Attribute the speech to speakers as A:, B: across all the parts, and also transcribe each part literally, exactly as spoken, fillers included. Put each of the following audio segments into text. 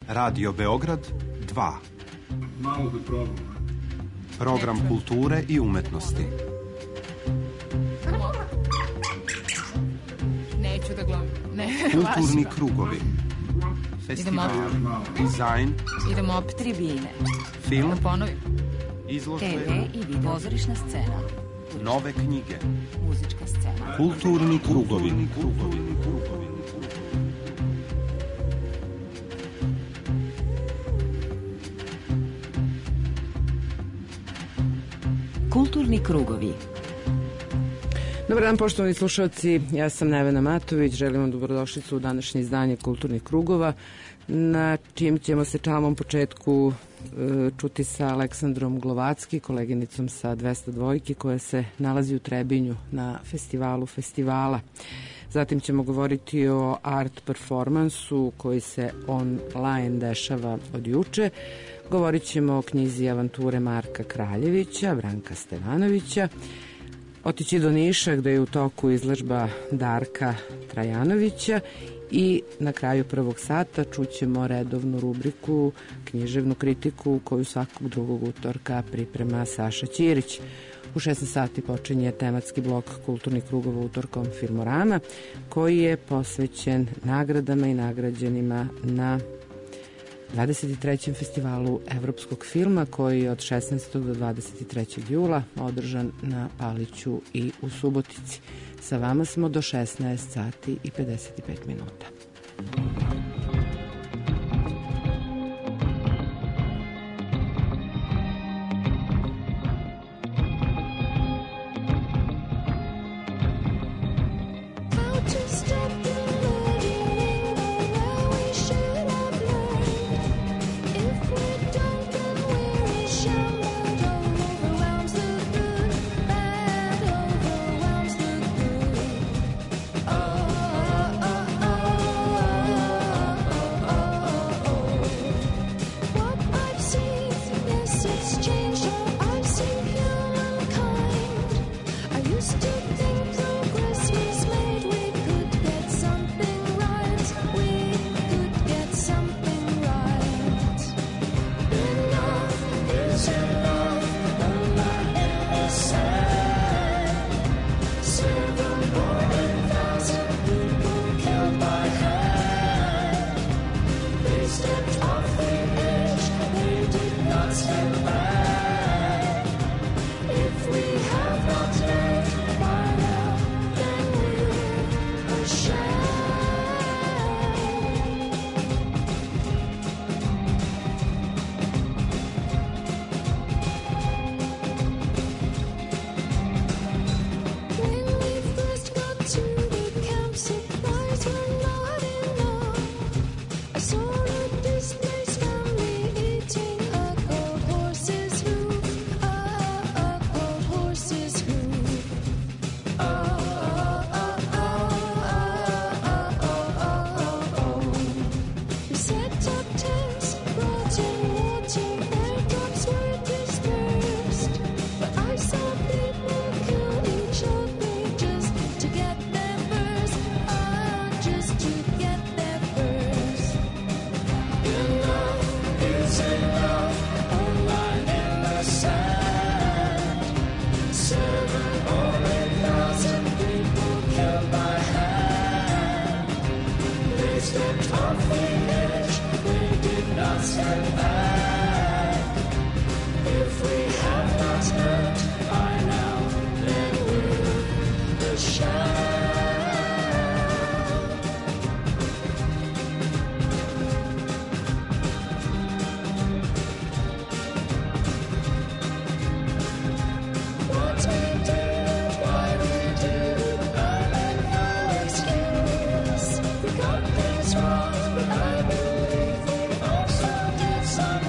A: Radio Beograd dva.
B: Malo da probam.
A: Program kulture i umetnosti.
C: Neću da glumim. Ne,
A: Kulturni krugovi. Festival, dizajn.
D: Idemo opet tribine.
A: Film.
D: Da ponovim.
A: Izložbe.
D: te ve i video. Pozorišna scena.
A: Nove knjige.
D: Muzička scena.
A: Kulturni krugovi. Krugovi. Krugovi.
D: Kulturni krugovi.
E: Dobar dan, poštovani slušalci, ja sam Nevena Matović, želim vam dobrodošlicu u današnje izdanje Kulturnih krugova, na čijem ćemo se čalom početku e, čuti sa Aleksandrom Glovacki, koleginicom sa dvesta dvojke, koja se nalazi u Trebinju na festivalu festivala. Zatim ćemo govoriti o art performansu koji se online dešava od juče. Govorit ćemo o knjizi Avanture Marka Kraljevića, Branka Stevanovića, otići do Niša gde je u toku izložba Darka Trajanovića i na kraju prvog sata čućemo redovnu rubriku Književnu kritiku koju svakog drugog utorka priprema Saša Ćirić. U šesnaest sati počinje tematski blok Kulturnih krugova utorkom Filmorama koji je posvećen nagradama i nagrađenima na dvadeset trećem festivalu evropskog filma koji je od šesnaestog do dvadeset trećeg jula održan na Paliću i u Subotici. Sa vama smo do šesnaest sati i pedeset pet minuta.
F: Wrong, but I believe we also did some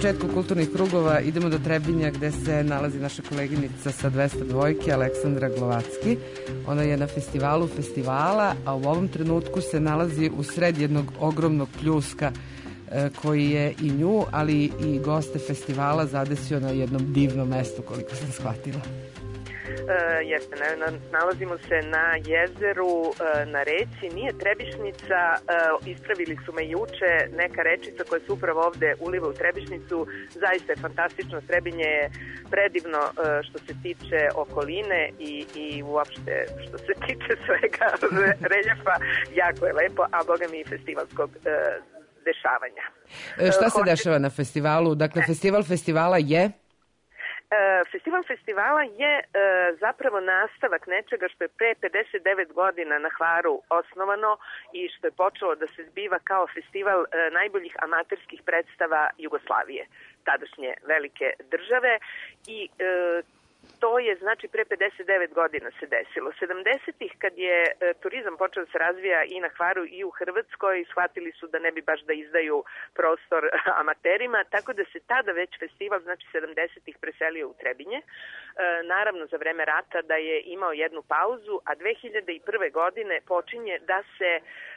E: početku kulturnih krugova idemo do Trebinja gde se nalazi naša koleginica sa dvesta dvojke Aleksandra Glovacki. Ona je na festivalu festivala, a u ovom trenutku se nalazi u sred jednog ogromnog pljuska koji je i nju, ali i goste festivala zadesio na jednom divnom mestu, koliko sam shvatila.
C: E, jeste, ne, na, nalazimo se na jezeru, e, na reci, nije Trebišnica, e, ispravili su me juče, neka rečica koja se upravo ovde uliva u Trebišnicu, zaista je fantastično, Trebinje je predivno e, što se tiče okoline i, i uopšte što se tiče svega reljefa, jako je lepo, a boga mi i festivalskog e, dešavanja.
E: E, šta se dešava na festivalu? Dakle, festival festivala je...
C: Festival festivala je e, zapravo nastavak nečega što je pre pedeset devet godina na Hvaru osnovano i što je počelo da se zbiva kao festival e, najboljih amaterskih predstava Jugoslavije, tadašnje velike države i e, to je znači pre pedeset devet godina se desilo. sedamdesetih kad je e, turizam počeo da se razvija i na Hvaru i u Hrvatskoj, shvatili su da ne bi baš da izdaju prostor amaterima, tako da se tada već festival, znači sedamdesetih preselio u Trebinje. E, naravno za vreme rata da je imao jednu pauzu, a dve hiljade prve godine počinje da se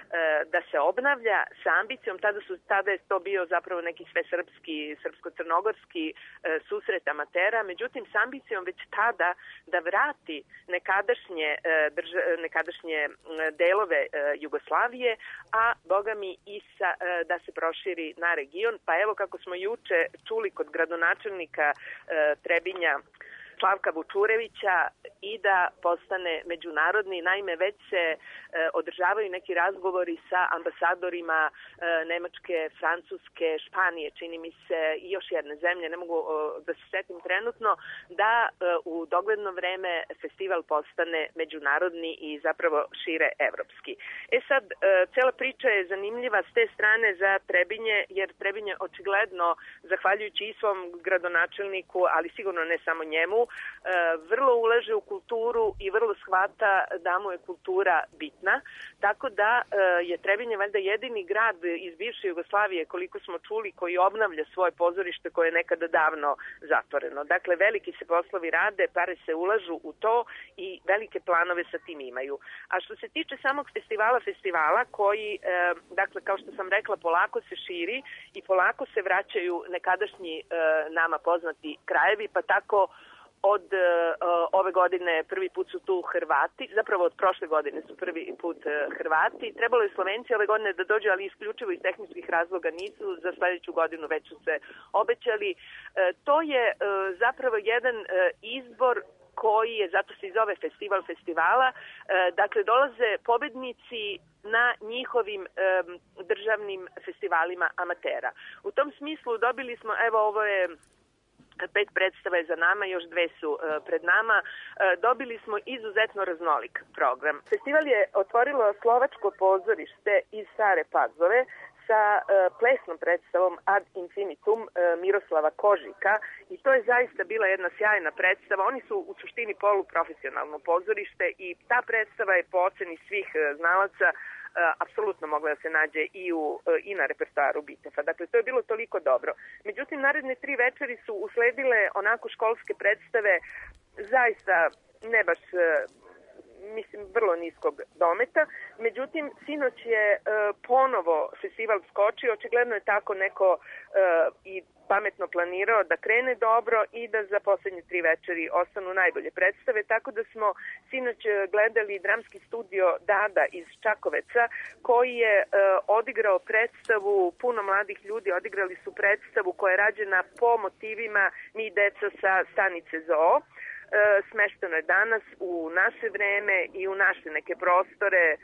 C: da se obnavlja sa ambicijom, tada, su, tada je to bio zapravo neki svesrpski, srpsko-crnogorski e, susret amatera, međutim s ambicijom već tada da vrati nekadašnje, e, drž, nekadašnje delove e, Jugoslavije, a boga mi i sa, e, da se proširi na region. Pa evo kako smo juče čuli kod gradonačelnika e, Trebinja Slavka Vučurevića i da postane međunarodni. Naime, već se e, održavaju neki razgovori sa ambasadorima e, Nemačke, Francuske, Španije, čini mi se, i još jedne zemlje, ne mogu o, da se setim trenutno, da e, u dogledno vreme festival postane međunarodni i zapravo šire evropski. E sad, e, cela priča je zanimljiva s te strane za Trebinje, jer Trebinje očigledno, zahvaljujući i svom gradonačelniku, ali sigurno ne samo njemu, vrlo ulaže u kulturu i vrlo shvata da mu je kultura bitna, tako da je Trebinje valjda jedini grad iz bivše Jugoslavije, koliko smo čuli, koji obnavlja svoje pozorište koje je nekada davno zatvoreno. Dakle, veliki se poslovi rade, pare se ulažu u to i velike planove sa tim imaju. A što se tiče samog festivala festivala, koji, dakle, kao što sam rekla, polako se širi i polako se vraćaju nekadašnji nama poznati krajevi, pa tako od uh, ove godine prvi put su tu Hrvati, zapravo od prošle godine su prvi put uh, Hrvati. Trebalo je Slovenci ove godine da dođu, ali isključivo iz tehničkih razloga nisu, za sledeću godinu već su se obećali. Uh, to je uh, zapravo jedan uh, izbor koji je, zato se i zove festival festivala, uh, dakle dolaze pobednici na njihovim um, državnim festivalima amatera. U tom smislu dobili smo, evo ovo je pet predstava je za nama, još dve su uh, pred nama. Uh, dobili smo izuzetno raznolik program. Festival je otvorilo Slovačko pozorište iz Stare Pazove sa uh, plesnom predstavom Ad Infinitum uh, Miroslava Kožika i to je zaista bila jedna sjajna predstava. Oni su u suštini poluprofesionalno pozorište i ta predstava je po oceni svih uh, znalaca Uh, apsolutno mogla da se nađe i, u, uh, i na repertoaru Bitefa. Dakle, to je bilo toliko dobro. Međutim, naredne tri večeri su usledile onako školske predstave zaista ne baš, uh, mislim, vrlo niskog dometa. Međutim, sinoć je uh, ponovo festival skočio. Očigledno je tako neko uh, i pametno planirao da krene dobro i da za poslednje tri večeri ostanu najbolje predstave, tako da smo sinoć gledali dramski studio Dada iz Čakoveca, koji je uh, odigrao predstavu, puno mladih ljudi odigrali su predstavu koja je rađena po motivima Mi deca sa stanice Zoo. E, smešteno je danas u naše vreme i u naše neke prostore, e,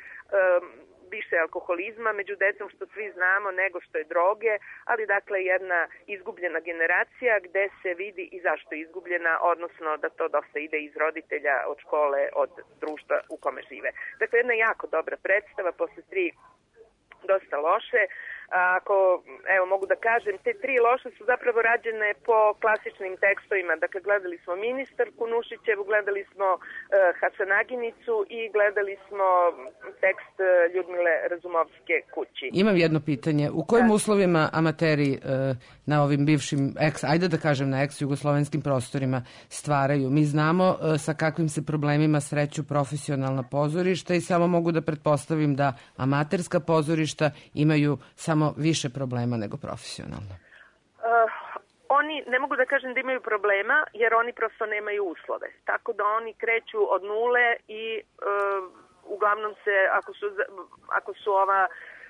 C: više alkoholizma među decom, što svi znamo, nego što je droge, ali dakle jedna izgubljena generacija gde se vidi i zašto je izgubljena, odnosno da to dosta ide iz roditelja, od škole, od društva u kome žive. Dakle, jedna jako dobra predstava, posle tri dosta loše. Ako, evo, mogu da kažem, te tri loše su zapravo rađene po klasičnim tekstovima. Dakle, gledali smo Ministarku Nušićevu, gledali smo uh, Hasanaginicu i gledali smo tekst uh, Ljudmile Razumovske Kući.
E: Imam jedno pitanje. U kojim da. uslovima amateri uh, na ovim bivšim, ex, ajde da kažem na ex-jugoslovenskim prostorima stvaraju. Mi znamo e, sa kakvim se problemima sreću profesionalna pozorišta i samo mogu da pretpostavim da amaterska pozorišta imaju samo više problema nego profesionalna.
C: Uh, oni, ne mogu da kažem da imaju problema, jer oni prosto nemaju uslove. Tako da oni kreću od nule i uh, uglavnom se, ako su, ako su ova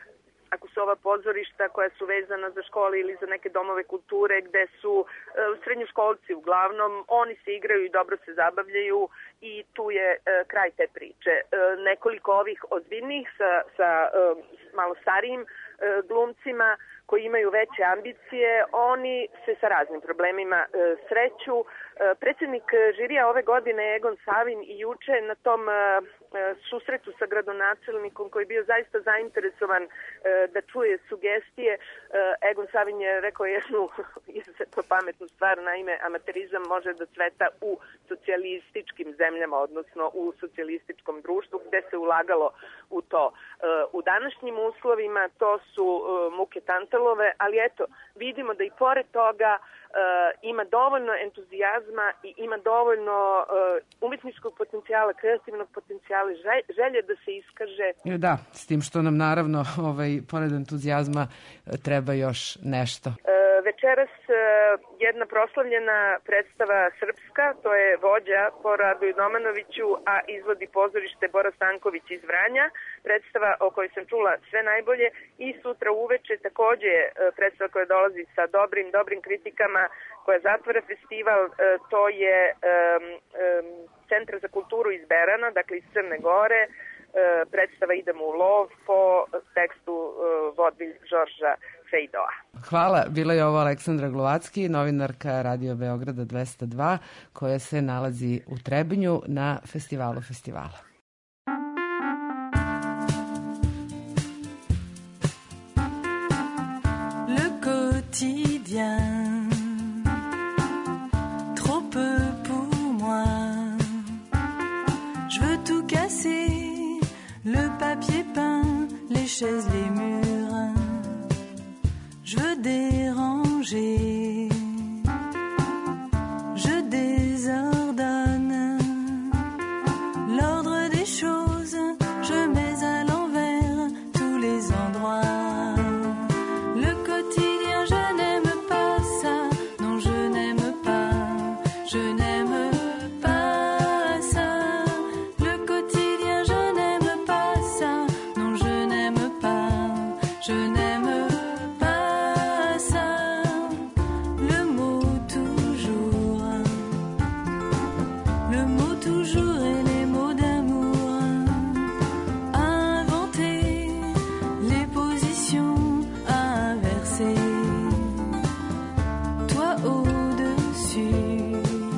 C: ako su ova pozorišta koja su vezana za škole ili za neke domove kulture gde su uh, srednjoškolci uglavnom, oni se igraju i dobro se zabavljaju i tu je uh, kraj te priče. Uh, nekoliko ovih ozbiljnih sa, sa uh, malo starijim uh, glumcima koji imaju veće ambicije, oni se sa raznim problemima e, sreću. E, predsjednik žirija ove godine Egon Savin i juče na tom e, susretu sa gradonačelnikom koji je bio zaista zainteresovan e, da čuje sugestije. E, Egon Savin je rekao jednu izuzetno pametnu stvar, naime amaterizam može da cveta u socijalističkim zemljama, odnosno u socijalističkom društvu gde se ulagalo u to. E, u današnjim uslovima to su e, muke tantalove, ali eto, vidimo da i pored toga Uh, ima dovoljno entuzijazma i ima dovoljno uh, umjetničkog potencijala, kreativnog potencijala, želje da se iskaže.
E: Da, s tim što nam naravno ovaj, pored entuzijazma treba još nešto.
C: Uh, večeras uh, jedna proslavljena predstava srpska, to je Vođa po Radoju Domanoviću, a izvodi pozorište Bora Stanković iz Vranja. Predstava o kojoj sam čula sve najbolje i sutra uveče takođe uh, predstava koja dolazi sa dobrim, dobrim kritikama koja zatvara festival, to je um, um, Centar za kulturu iz Berana, dakle iz Crne Gore. Uh, predstava Idemo u lov po tekstu uh, vodvilj Žorža Fejdoa.
E: Hvala. Bila je ovo Aleksandra Glovacki, novinarka Radio Beograda dvesta dva, koja se nalazi u Trebinju na festivalu festivala.
F: Le quotidien le papier peint, les chaises, les murs. Je veux déranger, je désordonne l'ordre des choses, je mets à l'envers tous les endroits. Le quotidien, je n'aime pas ça, non je n'aime pas, je n'aime pas ça. Le quotidien, je n'aime pas ça, non je n'aime pas, je n'aime pas ça. Le mot toujours, le mot toujours et les mots d'amour. Inventer les positions inversées. Toi au-dessus,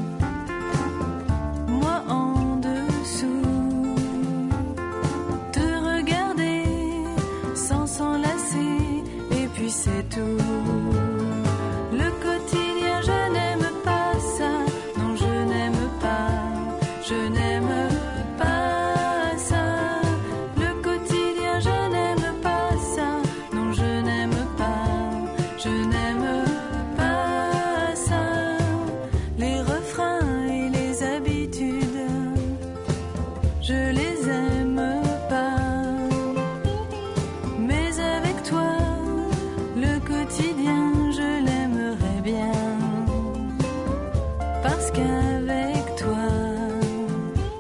F: moi en dessous. Te regarder sans s'enlacer, et puis c'est tout. Le quotidien, je n'aime pas ça, non je n'aime pas, je n'aime pas ça. Le quotidien, je n'aime pas ça, non je n'aime pas, je n'aime pas ça. Les refrains et les habitudes, je les aime pas. Mais avec toi, le quotidien, je l'aimerais bien. Parce qu'avec toi,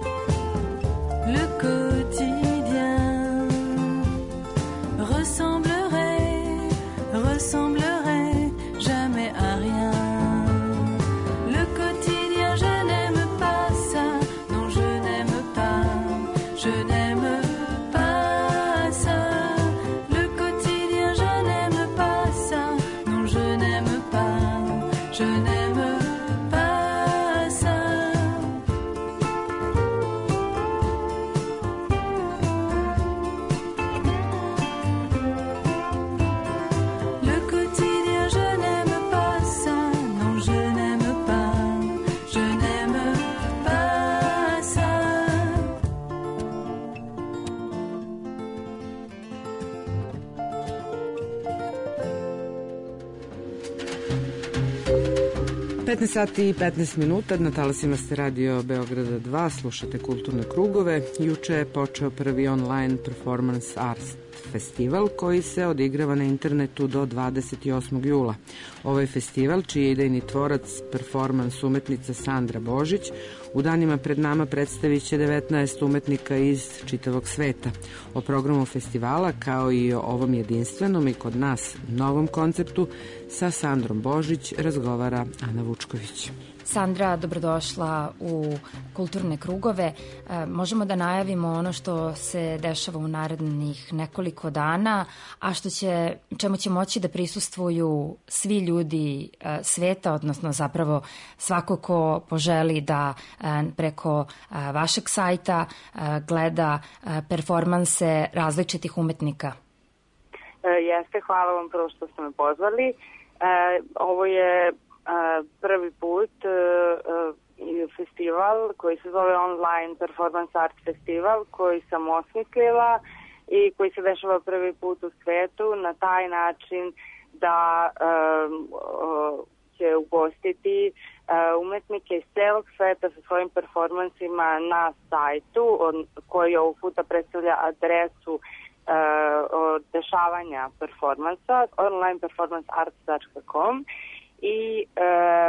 E: devetnaest sati i petnaest minuta, na talasima ste Radio Beograda dva, slušate Kulturne krugove. Juče je počeo prvi online performance arts festival koji se odigrava na internetu do dvadeset osmog jula. Ovaj festival, čiji je idejni tvorac performans umetnica Sandra Božić, u danima pred nama predstavit će devetnaest umetnika iz čitavog sveta. O programu festivala, kao i o ovom jedinstvenom i kod nas novom konceptu, sa Sandrom Božić razgovara Ana Vučković.
G: Sandra, dobrodošla u Kulturne krugove. E, možemo da najavimo ono što se dešava u narednih nekoliko dana, a što će, čemu će moći da prisustvuju svi ljudi e, sveta, odnosno zapravo svako ko poželi da e, preko e, vašeg sajta e, gleda e, performanse različitih umetnika.
H: E, jeste, hvala vam prvo što ste me pozvali. E, ovo je prvi put uh, festival koji se zove Online Performance Art Festival, koji sam osmislila i koji se dešava prvi put u svetu na taj način da um, uh, će ugostiti uh, umetnike iz celog sveta sa svojim performansima na sajtu, on, koji ovog puta predstavlja adresu uh, dešavanja performansa, online performance arts dot com. I e,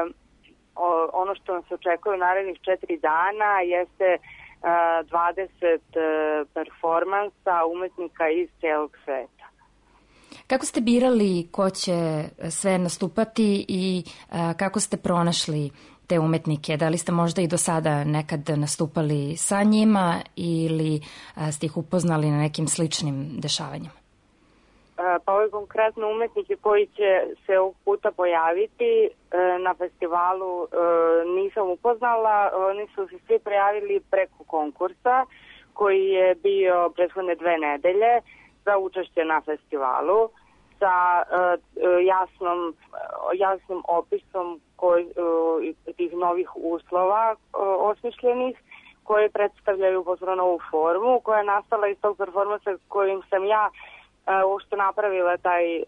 H: o, ono što nam se očekuje u narednih četiri dana jeste e, dvadeset e, performansa umetnika iz celog sveta.
G: Kako ste birali ko će sve nastupati i e, kako ste pronašli te umetnike? Da li ste možda i do sada nekad nastupali sa njima ili e, ste ih upoznali na nekim sličnim dešavanjima?
H: Pa ovi konkretno umetnike koji će se ovog puta pojaviti na festivalu nisam upoznala. Oni su se svi prijavili preko konkursa koji je bio prethodne dve nedelje za učešće na festivalu sa jasnom, jasnim opisom koji, tih novih uslova osmišljenih koje predstavljaju potpuno novu formu koja je nastala iz tog performansa kojim sam ja uopšte napravila taj uh,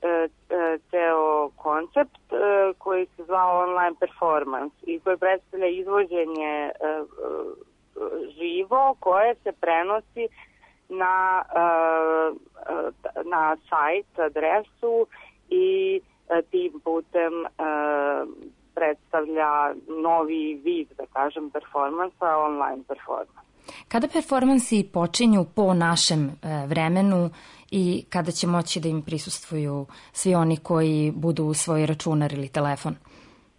H: ceo koncept uh, koji se zvao online performance i koji predstavlja izvođenje uh, uh, živo koje se prenosi na, uh, uh, na sajt, adresu i uh, tim putem uh, predstavlja novi vid, da kažem, performansa, online performance.
G: Kada performansi počinju po našem e, vremenu i kada će moći da im prisustvuju svi oni koji budu u svoj računar ili telefon?
H: E,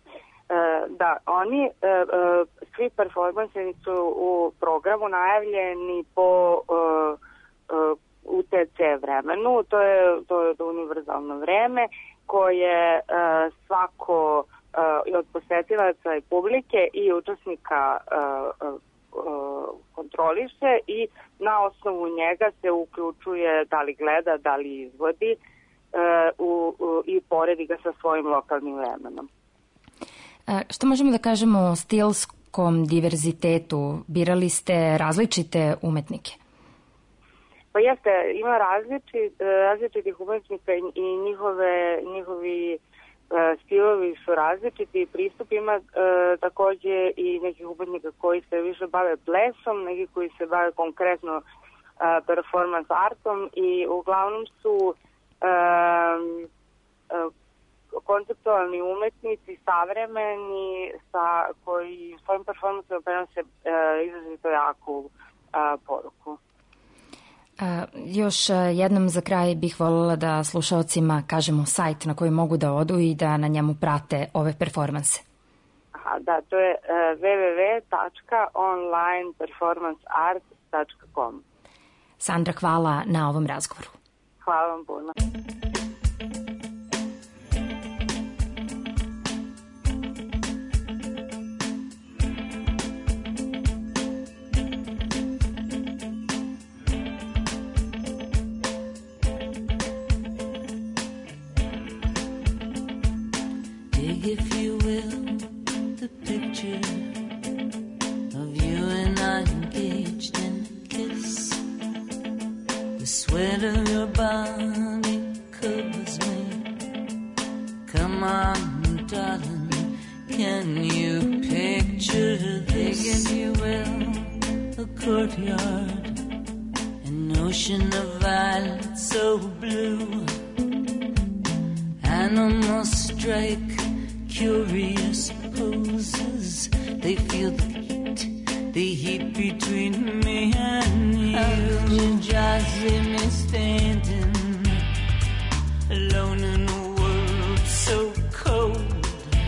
H: da, oni, e, e, svi performansi su u programu najavljeni po e, e, U T C vremenu, to je, to je univerzalno vreme koje e, svako e, od posetilaca i publike i učesnika e, kontroliše i na osnovu njega se uključuje da li gleda, da li izvodi uh, u, u, i poredi ga sa svojim lokalnim vremenom.
G: A, što možemo da kažemo o stilskom diverzitetu? Birali ste različite umetnike?
H: Pa jeste, ima različit, različitih umetnika i njihove, njihovi stilovi su različiti, pristup ima e, takođe i nekih umetnika koji se više bave plesom, neki koji se bave konkretno e, performance artom i uglavnom su e, e, konceptualni umetnici, savremeni, sa, koji svojim performansima prenose e, izrazito jaku e, poruku.
G: A, još jednom za kraj bih voljela da slušalcima kažemo sajt na koji mogu da odu i da na njemu prate ove performanse.
H: Aha, da, to je uh, w w w tačka online performance art tačka com.
G: Sandra, hvala na ovom razgovoru.
H: Hvala vam puno.
F: If you will, the picture of you and I engaged in a kiss. The sweat of your body
I: courtyard, an ocean of violets so blue. Animals strike curious poses. They feel the heat, the heat between me and you. How could you just leave me standing alone in a world so cold?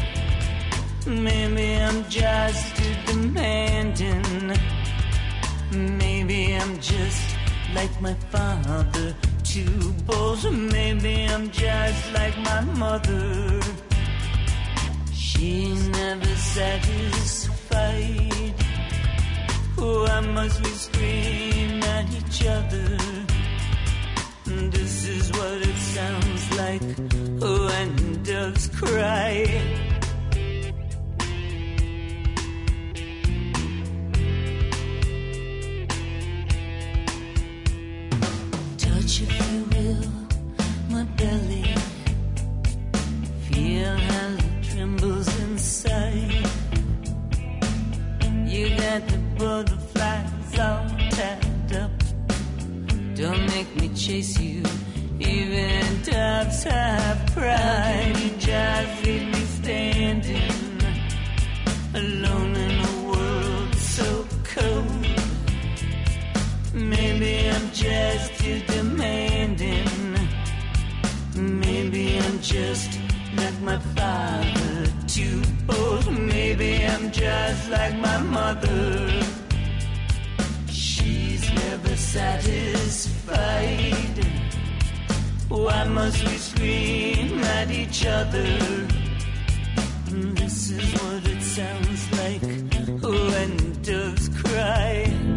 I: Maybe I'm just too demanding. Maybe I'm just like my father, too bold. Maybe I'm just like my mother. She's never satisfied. Why must we scream at each other? This is what it sounds like when doves cry. Touch, if you will, my belly. Feel how it trembles inside. You got the butterflies all tied up. Don't make me chase you, even doves have pride. You just leave me standing alone in a world so cold. Maybe I'm just too demanding. Maybe I'm just like my father, too bold. Maybe I'm just like my mother. She's never satisfied. Why must we scream at each other? This is what it sounds like when doves cry.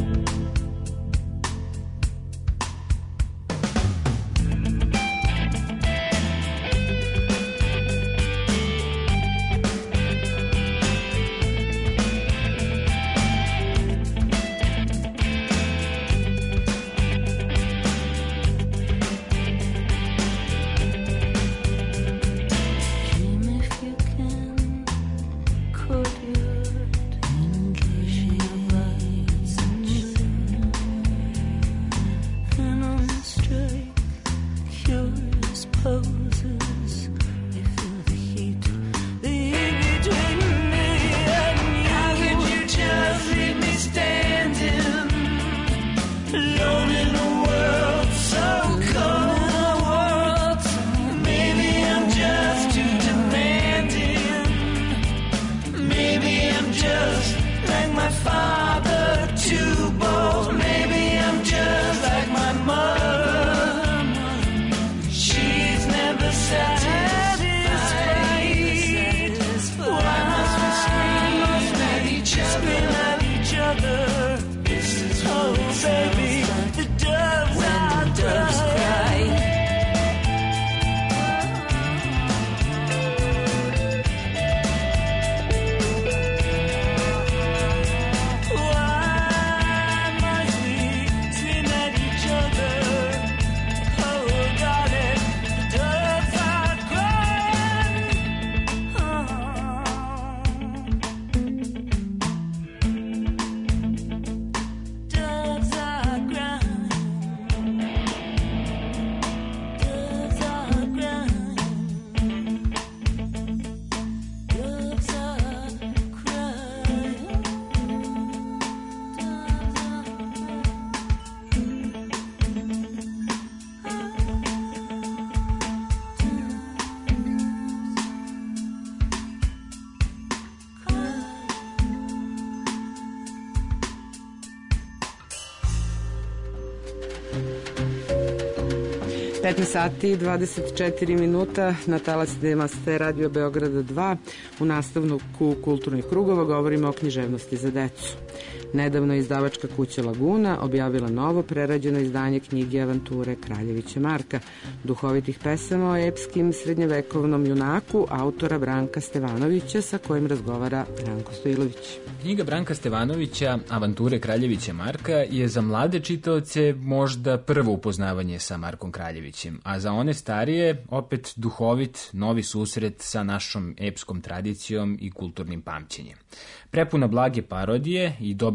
E: petnaest sati i dvadeset četiri minuta na talasima ste Radio Beograda dva. U nastavku kulturnih krugova govorimo o književnosti za decu. Nedavno je izdavačka kuća Laguna objavila novo prerađeno izdanje knjige avanture Kraljevića Marka, duhovitih pesama o epskim srednjevekovnom junaku autora Branka Stevanovića, sa kojim razgovara Branko Stojilović.
J: Knjiga Branka Stevanovića, Avanture Kraljevića Marka, je za mlade čitaoce možda prvo upoznavanje sa Markom Kraljevićem, a za one starije opet duhovit, novi susret sa našom epskom tradicijom i kulturnim pamćenjem. Prepuna blage parodije i dobro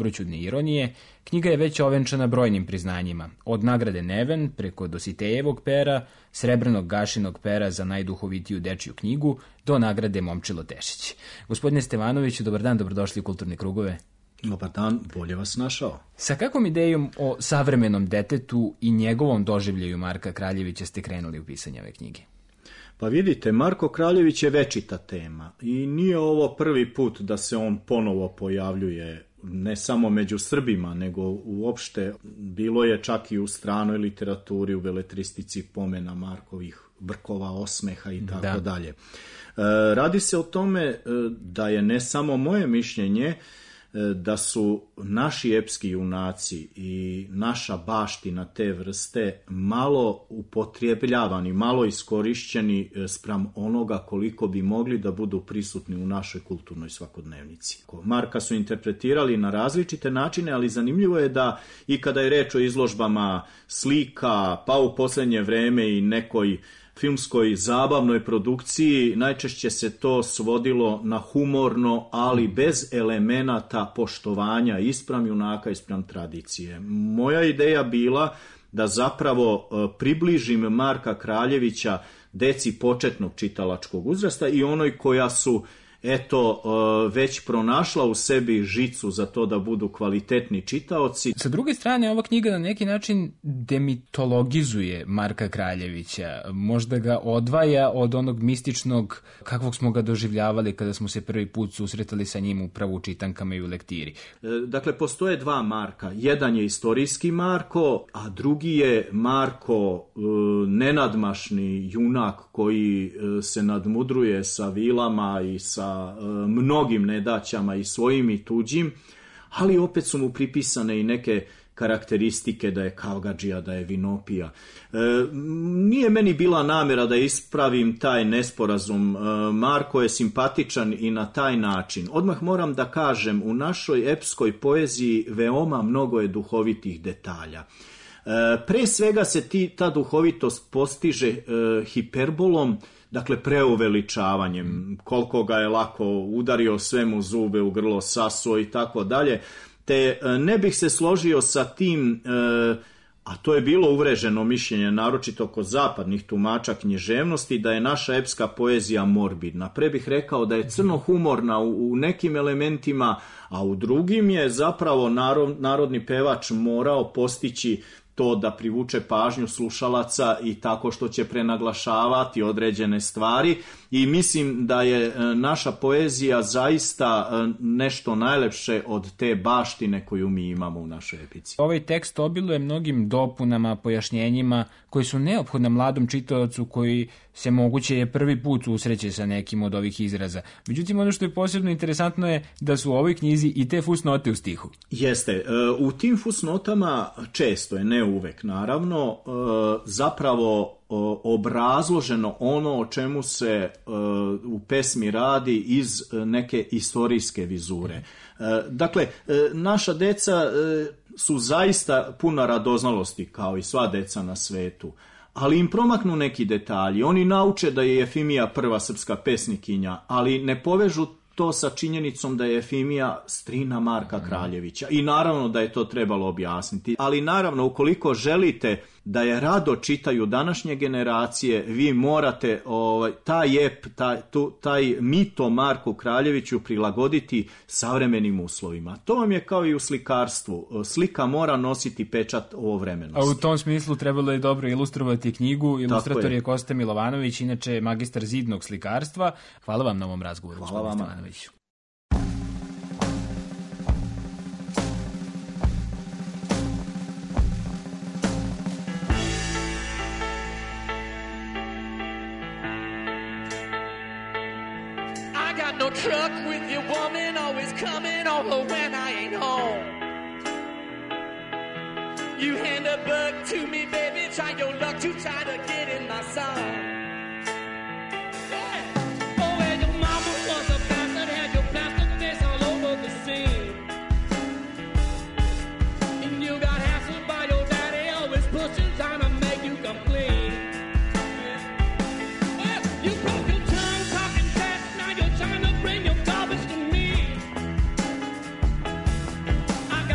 J: dobroćudne ironije, knjiga je već ovenčana brojnim priznanjima, od nagrade Neven preko Dositejevog pera, srebrnog Gašinog pera za najduhovitiju dečiju knjigu, do nagrade Momčilo Tešić. Gospodine Stevanoviću, dobar dan, dobrodošli u Kulturne krugove.
K: Dobar dan, bolje vas našao.
J: Sa kakvom idejom o savremenom detetu i njegovom doživljaju Marka Kraljevića ste krenuli u pisanje ove knjige?
K: Pa vidite, Marko Kraljević je večita tema i nije ovo prvi put da se on ponovo pojavljuje ne samo među Srbima, nego uopšte bilo je čak i u stranoj literaturi, u beletristici pomena Markovih brkova, osmeha i tako da. dalje. Radi se o tome da je ne samo moje mišljenje da su naši epski junaci i naša baština te vrste malo upotrebljavani, malo iskorišćeni spram onoga koliko bi mogli da budu prisutni u našoj kulturnoj svakodnevnici. Marka su interpretirali na različite načine, ali zanimljivo je da i kada je reč o izložbama slika, pa u posljednje vreme i nekoj filmskoj zabavnoj produkciji, najčešće se to svodilo na humorno, ali bez elemenata poštovanja ispram junaka, ispram tradicije. Moja ideja bila da zapravo približim Marka Kraljevića deci početnog čitalačkog uzrasta i onoj koja su eto, već pronašla u sebi žicu za to da budu kvalitetni čitaoci.
J: Sa druge strane, ova knjiga na neki način demitologizuje Marka Kraljevića. Možda ga odvaja od onog mističnog kakvog smo ga doživljavali kada smo se prvi put susretali sa njim upravo u čitankama i u lektiri.
K: Dakle, postoje dva Marka. Jedan je istorijski Marko, a drugi je Marko nenadmašni junak koji se nadmudruje sa vilama i sa mnogim nedaćama i svojim i tuđim, ali opet su mu pripisane i neke karakteristike da je kavgadžija, da je vinopija. E, nije meni bila namjera da ispravim taj nesporazum. E, Marko je simpatičan i na taj način. Odmah moram da kažem, u našoj epskoj poeziji veoma mnogo je duhovitih detalja. E, pre svega se ti, ta duhovitost postiže e, hiperbolom, dakle preuveličavanjem, koliko ga je lako udario, sve mu zube u grlo sasuo i tako dalje, te ne bih se složio sa tim, a to je bilo uvreženo mišljenje, naročito kod zapadnih tumača književnosti, da je naša epska poezija morbidna. Pre bih rekao da je crnohumorna u nekim elementima, a u drugim je zapravo narodni pevač morao postići to da privuče pažnju slušalaca i tako što će prenaglašavati određene stvari i mislim da je naša poezija zaista nešto najlepše od te baštine koju mi imamo u našoj epici.
J: Ovaj tekst obiluje mnogim dopunama, pojašnjenjima koji su neophodna mladom čitaocu koji se moguće je prvi put susreće sa nekim od ovih izraza. Međutim, ono što je posebno interesantno je da su u ovoj knjizi i te fusnote u stihu.
K: Jeste. U tim fusnotama često je, ne uvek naravno, zapravo obrazloženo ono o čemu se u pesmi radi iz neke istorijske vizure. Dakle, naša deca su zaista puna radoznalosti kao i sva deca na svetu, ali im promaknu neki detalji. Oni nauče da je Efimija prva srpska pesnikinja, ali ne povežu to sa činjenicom da je Efimija strina Marka Kraljevića. I naravno da je to trebalo objasniti. Ali naravno, ukoliko želite da je rado čitaju današnje generacije, vi morate ovaj, taj ep, taj, tu, taj mito Marku Kraljeviću prilagoditi savremenim uslovima. To vam je kao i u slikarstvu. Slika mora nositi pečat ovovremenosti.
J: A u tom smislu trebalo je dobro ilustrovati knjigu. Ilustrator je. je Kosta Milovanović, inače magistar zidnog slikarstva. Hvala vam na ovom razgovoru.
K: Hvala vam.
L: No truck with your woman always coming over when I ain't home. You hand a book to me, baby, try your luck to try to get in my song. Yeah. Oh, and your mama was a bastard, had your plastic face all over the scene. And you got hassled by your daddy, always pushing, trying to make you come clean. Well, you broke your tongue talking fast, now you're trying to bring your garbage to me. I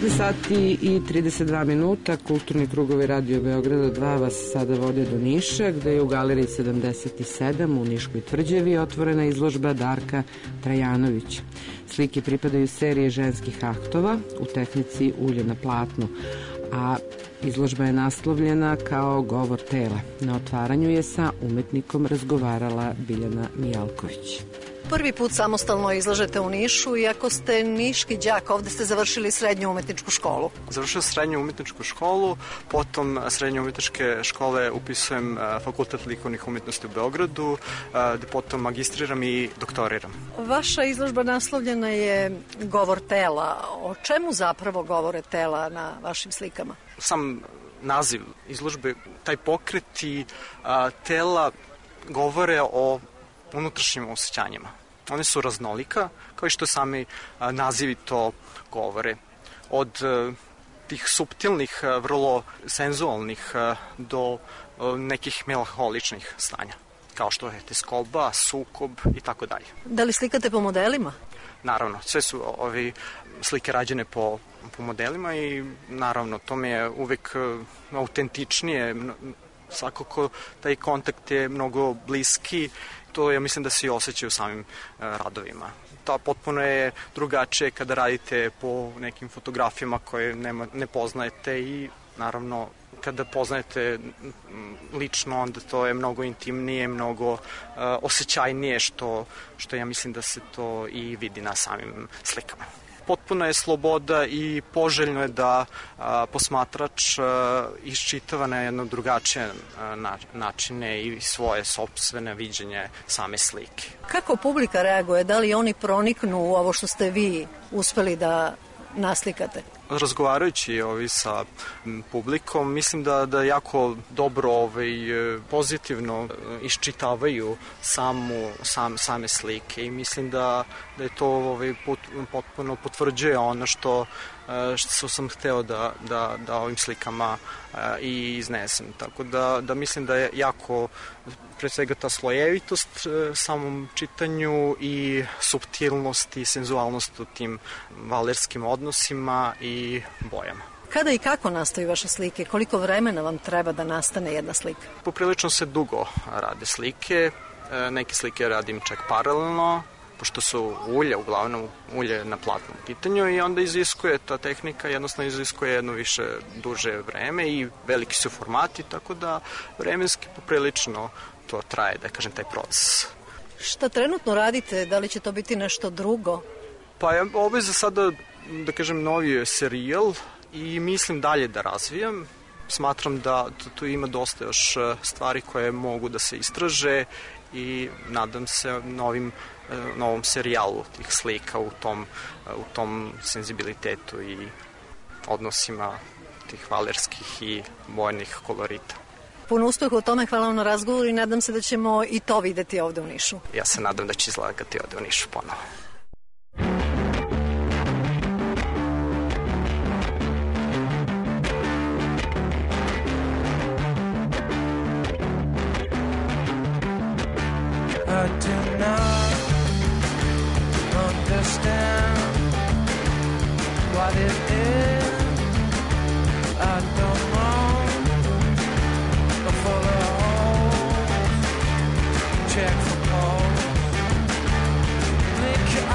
E: deset sati i trideset dva minuta, kulturni krugovi Radio Beograda dva vas sada vode do Niša, gde je u galeriji sedamdeset sedam u Niškoj tvrđavi otvorena izložba Darka Trajanovića. Slike pripadaju serije ženskih aktova u tehnici ulje na platnu, a izložba je naslovljena kao Govor tela. Na otvaranju je sa umetnikom razgovarala Biljana Mijalković.
M: Prvi put samostalno izlažete u Nišu, iako ste niški đak, ovde ste završili srednju umetničku školu.
N: Završio srednju umetničku školu, potom srednje umetničke škole upisujem Fakultet likovnih umetnosti u Beogradu, gde potom magistriram i doktoriram.
M: Vaša izložba naslovljena je Govor tela. O čemu zapravo govore tela na vašim slikama?
N: Sam naziv izložbe, taj pokret i a, tela govore o unutrašnjim osjećanjima. One su raznolika, kao i što sami a, nazivi to govore. Od a, tih suptilnih, a, vrlo senzualnih a, do a, nekih melaholičnih stanja, kao što je teskoba, sukob i tako dalje.
M: Da li slikate po modelima?
N: Naravno, sve su ovi slike rađene po, po modelima i naravno to mi je uvek autentičnije, svakako taj kontakt je mnogo bliski, to ja mislim da se i osjeća u samim radovima. To potpuno je drugačije kada radite po nekim fotografijama koje nema, ne poznajete i naravno kada poznajete lično, onda to je mnogo intimnije, mnogo uh, osjećajnije, što, što ja mislim da se to i vidi na samim slikama. Potpuno je sloboda i poželjno je da a, posmatrač a, iščitava na jedno drugačije a, na, načine i svoje sopstvene viđenje same slike.
M: Kako publika reaguje? Da li oni proniknu u ovo što ste vi uspeli da naslikate?
N: Razgovarajući ovi sa publikom, mislim da, da jako dobro ovaj, pozitivno iščitavaju samu, sam, same slike i mislim da, da je to ovaj, pot, potpuno potvrđuje ono što, što sam hteo da, da, da ovim slikama i iznesem. Tako da, da mislim da je jako pre svega ta slojevitost samom čitanju i suptilnost i senzualnost u tim valerskim odnosima i bojama.
M: Kada i kako nastaju vaše slike? Koliko vremena vam treba da nastane jedna slika?
N: Poprilično se dugo rade slike. Neke slike radim čak paralelno, pošto su ulje, uglavnom ulje na platnom pitanju i onda iziskuje ta tehnika, jednostavno iziskuje jedno više duže vreme i veliki su formati, tako da vremenski poprilično to traje, da kažem, taj proces.
M: Šta trenutno radite? Da li će to biti nešto drugo?
N: Pa ja, ovo je za sada, da kažem, novi serijal i mislim dalje da razvijam. Smatram da tu ima dosta još stvari koje mogu da se istraže i nadam se novim, novom serijalu tih slika u tom, u tom senzibilitetu i odnosima tih valerskih i bojnih kolorita.
M: Puno uspeha u tome, hvala vam na razgovor i nadam se da ćemo i to videti ovde u Nišu.
N: Ja se nadam da će izlagati ovde u Nišu ponovo.
O: I do not understand what it is. I don't know. For the holes, check for holes. Make your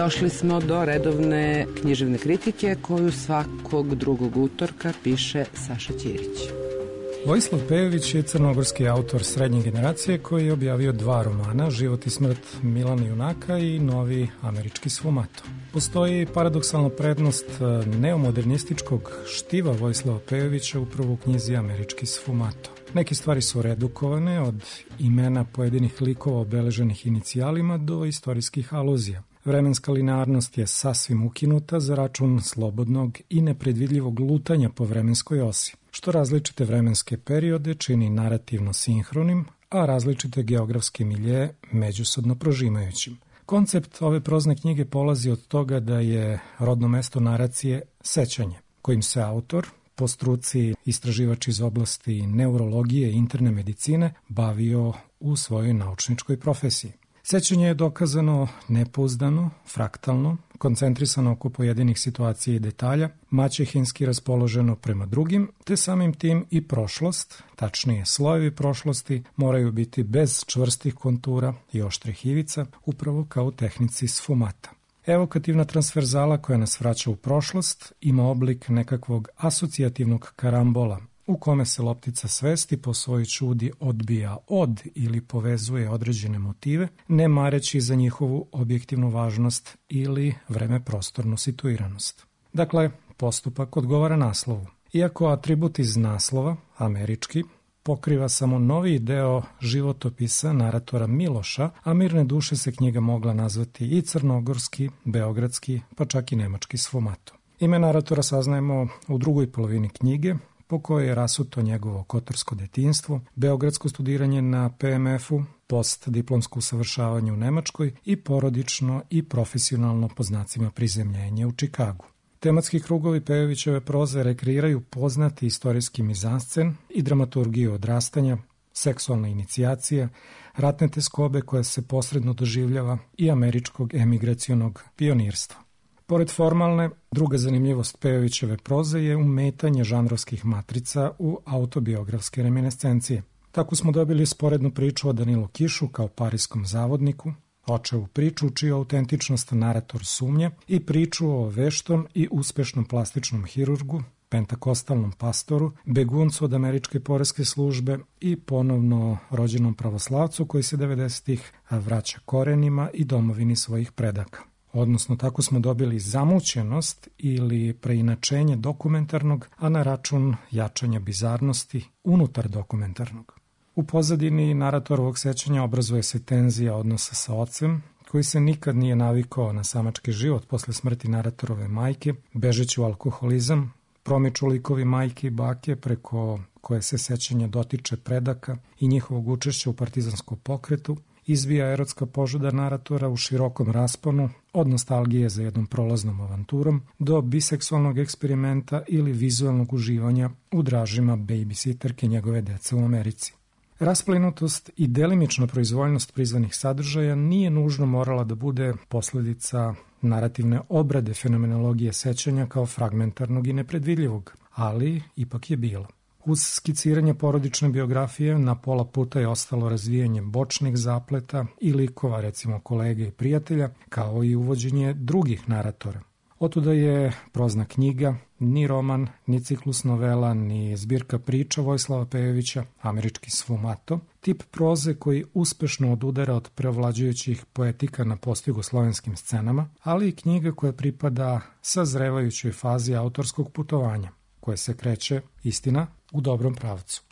E: došli smo do redovne književne kritike koju svakog drugog utorka piše Saša Ćirić.
P: Vojislav Pejović je crnogorski autor srednje generacije koji je objavio dva romana, Život i smrt Milana Junaka i Novi američki sfumato. Postoji paradoksalna prednost neomodernističkog štiva Vojislava Pejovića upravo u knjizi Američki sfumato. Neke stvari su redukovane od imena pojedinih likova obeleženih inicijalima do istorijskih aluzija. Vremenska linearnost je sasvim ukinuta za račun slobodnog i nepredvidljivog lutanja po vremenskoj osi, što različite vremenske periode čini narativno sinhronim, a različite geografske milje međusobno prožimajućim. Koncept ove prozne knjige polazi od toga da je rodno mesto naracije sećanje, kojim se autor, po struci istraživač iz oblasti neurologije i interne medicine, bavio u svojoj naučničkoj profesiji. Sećanje je dokazano nepouzdano, fraktalno, koncentrisano oko pojedinih situacija i detalja, maćehinski raspoloženo prema drugim, te samim tim i prošlost, tačnije slojevi prošlosti, moraju biti bez čvrstih kontura i oštrih ivica, upravo kao u tehnici sfumata. Evokativna transverzala koja nas vraća u prošlost ima oblik nekakvog asocijativnog karambola, u kome se loptica svesti po svojoj čudi odbija od ili povezuje određene motive, ne mareći za njihovu objektivnu važnost ili vreme-prostornu situiranost. Dakle, postupak odgovara naslovu. Iako atribut iz naslova, američki, pokriva samo novi deo životopisa naratora Miloša, a Mirne duše se knjiga mogla nazvati i crnogorski, beogradski, pa čak i nemački sfumato. Ime naratora saznajemo u drugoj polovini knjige, po kojoj je rasuto njegovo kotorsko detinjstvo, beogradsko studiranje na P M F-u, postdiplomsko usavršavanje u Nemačkoj i porodično i profesionalno po znacima prizemljenja u Čikagu. Tematski krugovi Pejovićeve proze rekreiraju poznati istorijski mizanscen i dramaturgiju odrastanja, seksualna inicijacija, ratne teskobe koja se posredno doživljava i američkog emigracionog pionirstva. Pored formalne, druga zanimljivost Pejovićeve proze je umetanje žanrovskih matrica u autobiografske reminiscencije. Tako smo dobili sporednu priču o Danilu Kišu kao parijskom zavodniku, očevu priču u čiju autentičnost narator sumnje i priču o veštom i uspešnom plastičnom hirurgu, pentakostalnom pastoru, beguncu od američke poreske službe i ponovno rođenom pravoslavcu koji se devedesetih vraća korenima i domovini svojih predaka. Odnosno, tako smo dobili zamućenost ili preinačenje dokumentarnog, a na račun jačanja bizarnosti unutar dokumentarnog. U pozadini naratorovog sećanja obrazuje se tenzija odnosa sa ocem, koji se nikad nije navikao na samački život posle smrti naratorove majke, bežeći u alkoholizam, promiču likovi majke i bake preko koje se sećanje dotiče predaka i njihovog učešća u partizanskom pokretu, izbija erotska požuda naratora u širokom rasponu, od nostalgije za jednom prolaznom avanturom, do biseksualnog eksperimenta ili vizualnog uživanja u dražima babysitterke njegove dece u Americi. Rasplinutost i delimična proizvoljnost prizvanih sadržaja nije nužno morala da bude posledica narativne obrade fenomenologije sećanja kao fragmentarnog i nepredvidljivog, ali ipak je bilo. Uz skiciranje porodične biografije na pola puta je ostalo razvijanje bočnih zapleta i likova, recimo kolege i prijatelja, kao i uvođenje drugih naratora. Otuda je prozna knjiga, ni roman, ni ciklus novela, ni zbirka priča Vojislava Pejovića, Američki sfumato, tip proze koji uspešno odudara od preovlađujućih poetika na postjugoslovenskim scenama, ali i knjiga koja pripada sazrevajućoj fazi autorskog putovanja, koje se kreće, istina, u dobrom pravcu.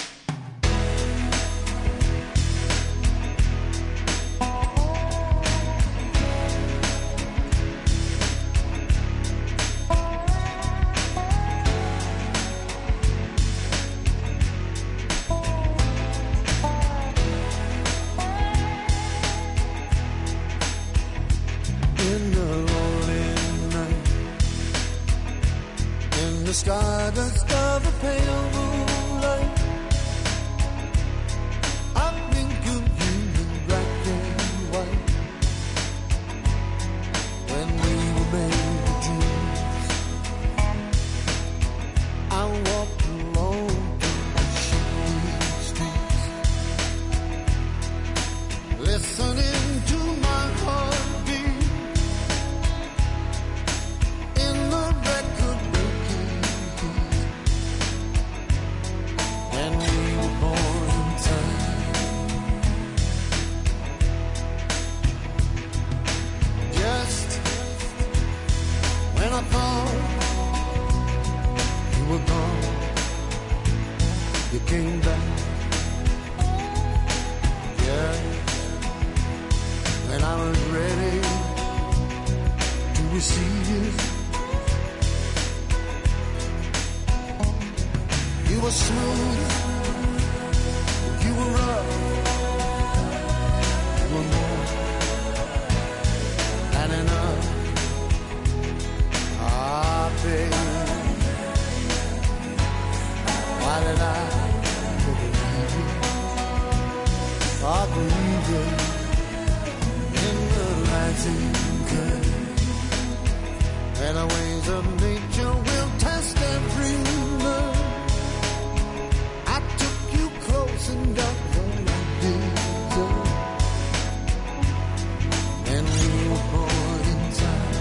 Q: Stardust of a pale moonlight, I think of you in black and white, when we were made of dreams. I walked alone through the shady streets, listening to my heartbeat, we see it. You were smooth, you were rough, you were more than enough. Ah, baby, why did I believe you? I believe you in the rising curve, and the ways of nature will test every nerve. I took you close and got what I deserve, and we were born in time.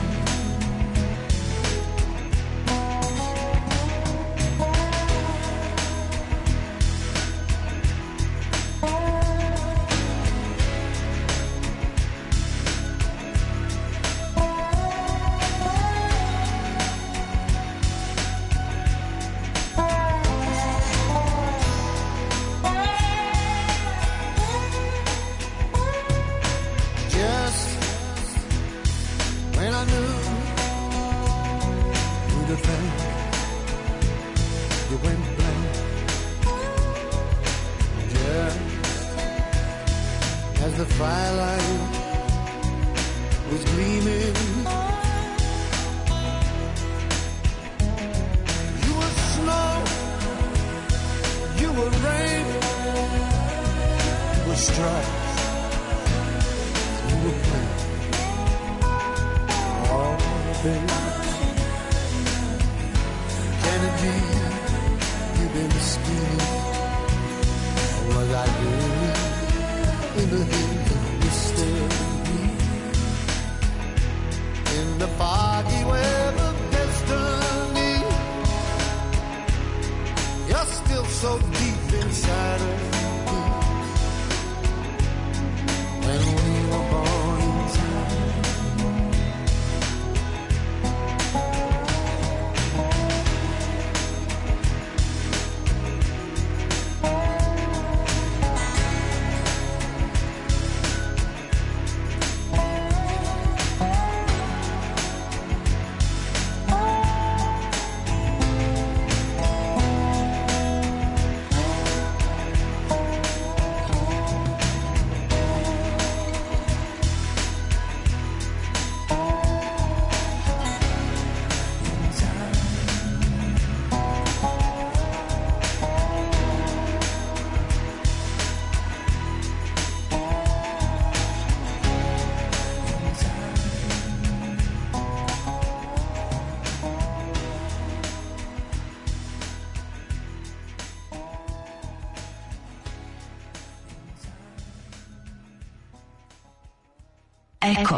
D: Eko.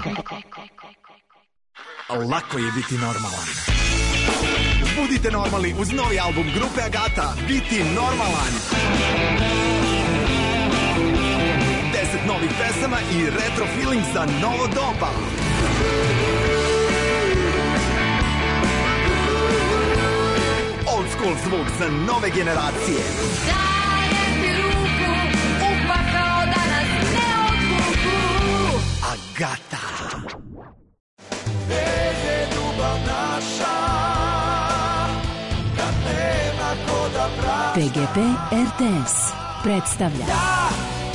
R: Lako je biti normalan. Budite normalni uz novi album grupe Agata, Biti normalan. Deset novih pesama i retro feeling za novo doba. Old school zvuk za nove generacije.
F: Dajem ti ruku, upakao da nas ne odvuku.
R: Agata.
Q: Gde je ljubav naša, kad nema ko da praša.
D: P G P R T S predstavlja
Q: Ja,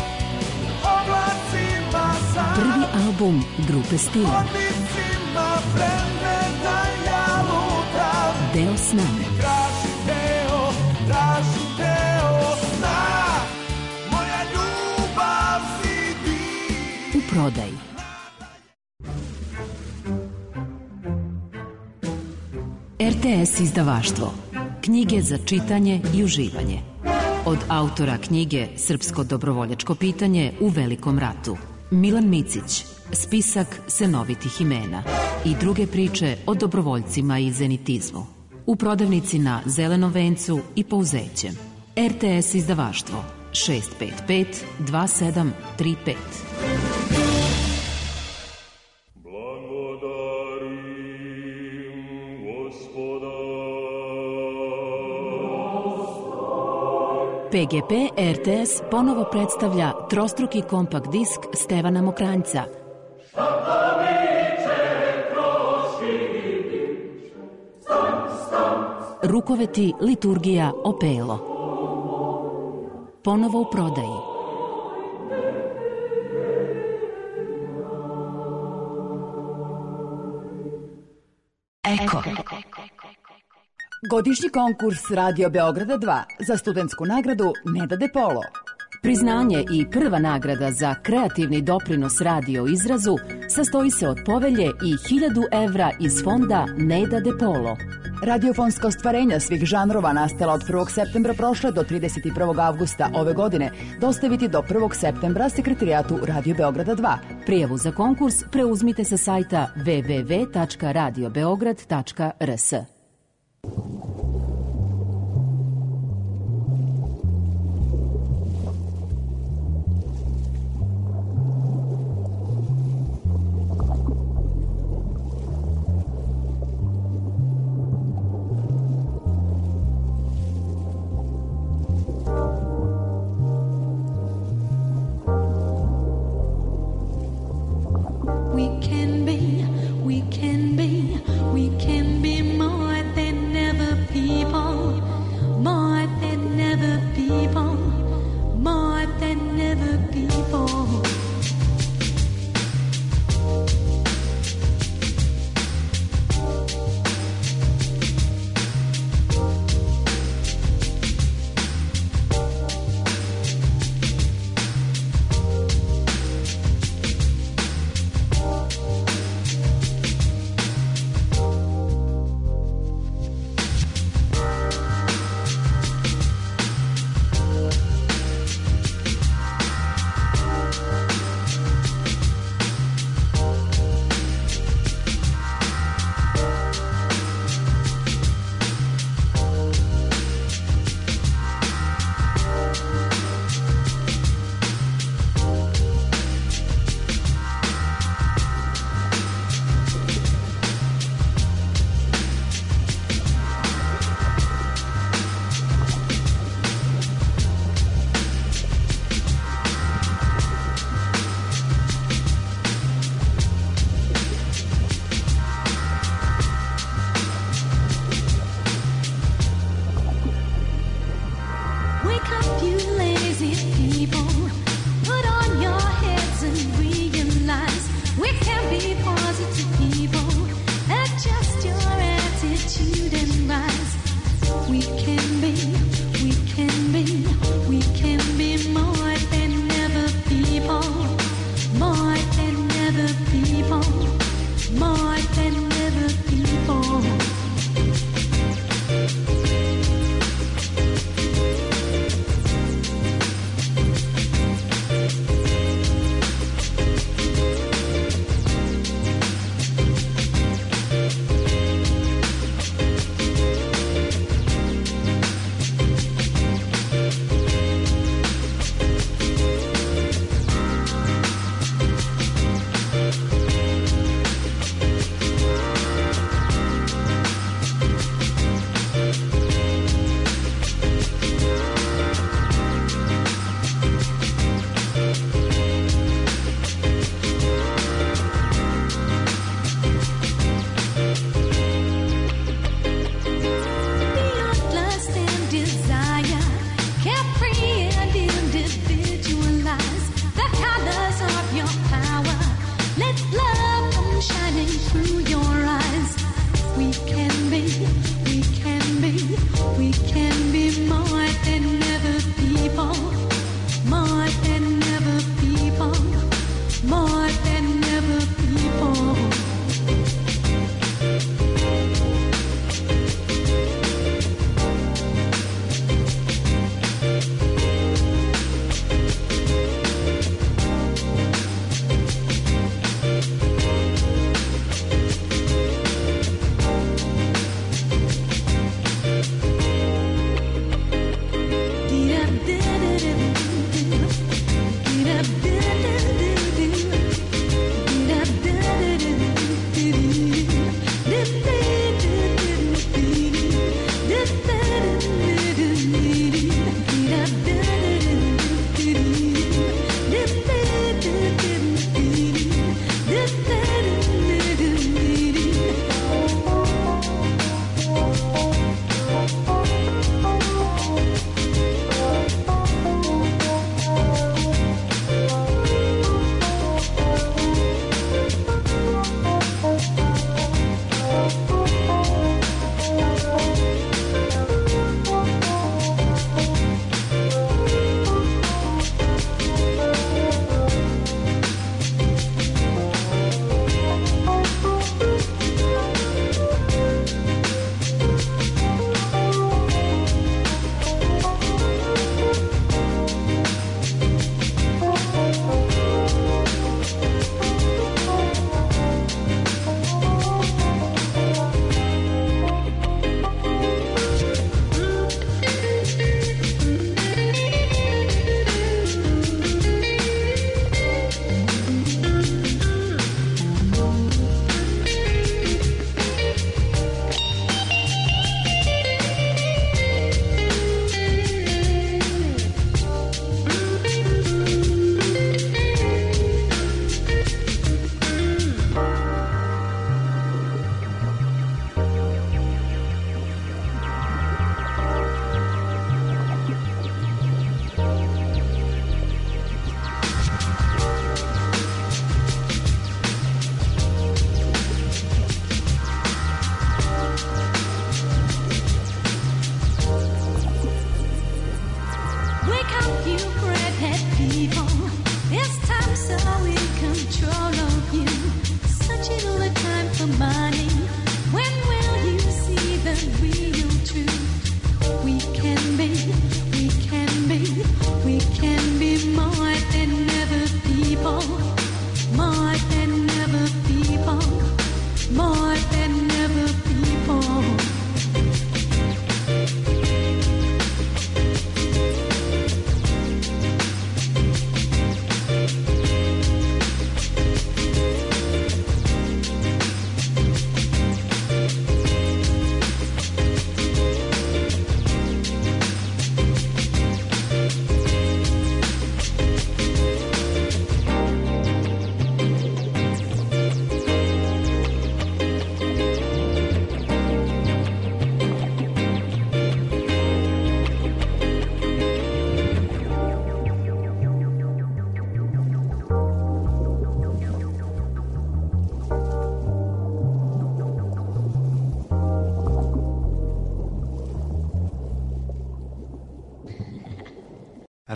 Q: oblacima sam,
D: prvi album grupe Stila.
Q: odnicima vremena ja lutam.
D: Deo sna.
Q: Tražim deo, tražim deo sna, moja ljubav si ti.
D: U prodaji. R T S izdavaštvo. Knjige za čitanje i uživanje. Od autora knjige Srpsko dobrovoljačko pitanje u Velikom ratu. Milan Micić, spisak senovitih imena i druge priče o dobrovoljcima i zenitizmu. U prodavnici na Zelenom vencu i Pouzećem. R T S izdavaštvo šest pet pet dva sedam tri pet. P G P R T S ponovo predstavlja trostruki kompakt disk Stevana Mokranjca.
Q: Šta to viče troški
D: Rukoveti, liturgija, opelo. Ponovo u prodaji.
S: Eko. Godišnji konkurs Radio Beograda dva za studentsku nagradu Neda De Polo.
D: Priznanje i prva nagrada za kreativni doprinos radio izrazu sastoji se od povelje i hiljadu evra iz fonda Neda De Polo.
S: Radiofonska ostvarenja svih žanrova nastala od prvog septembra prošle do trideset prvog avgusta ove godine dostaviti do prvog septembra sekretarijatu Radio Beograda dva.
D: Prijavu za konkurs preuzmite sa sajta w w w tačka radio beograd tačka r s.
F: We can be, we can be, we can be more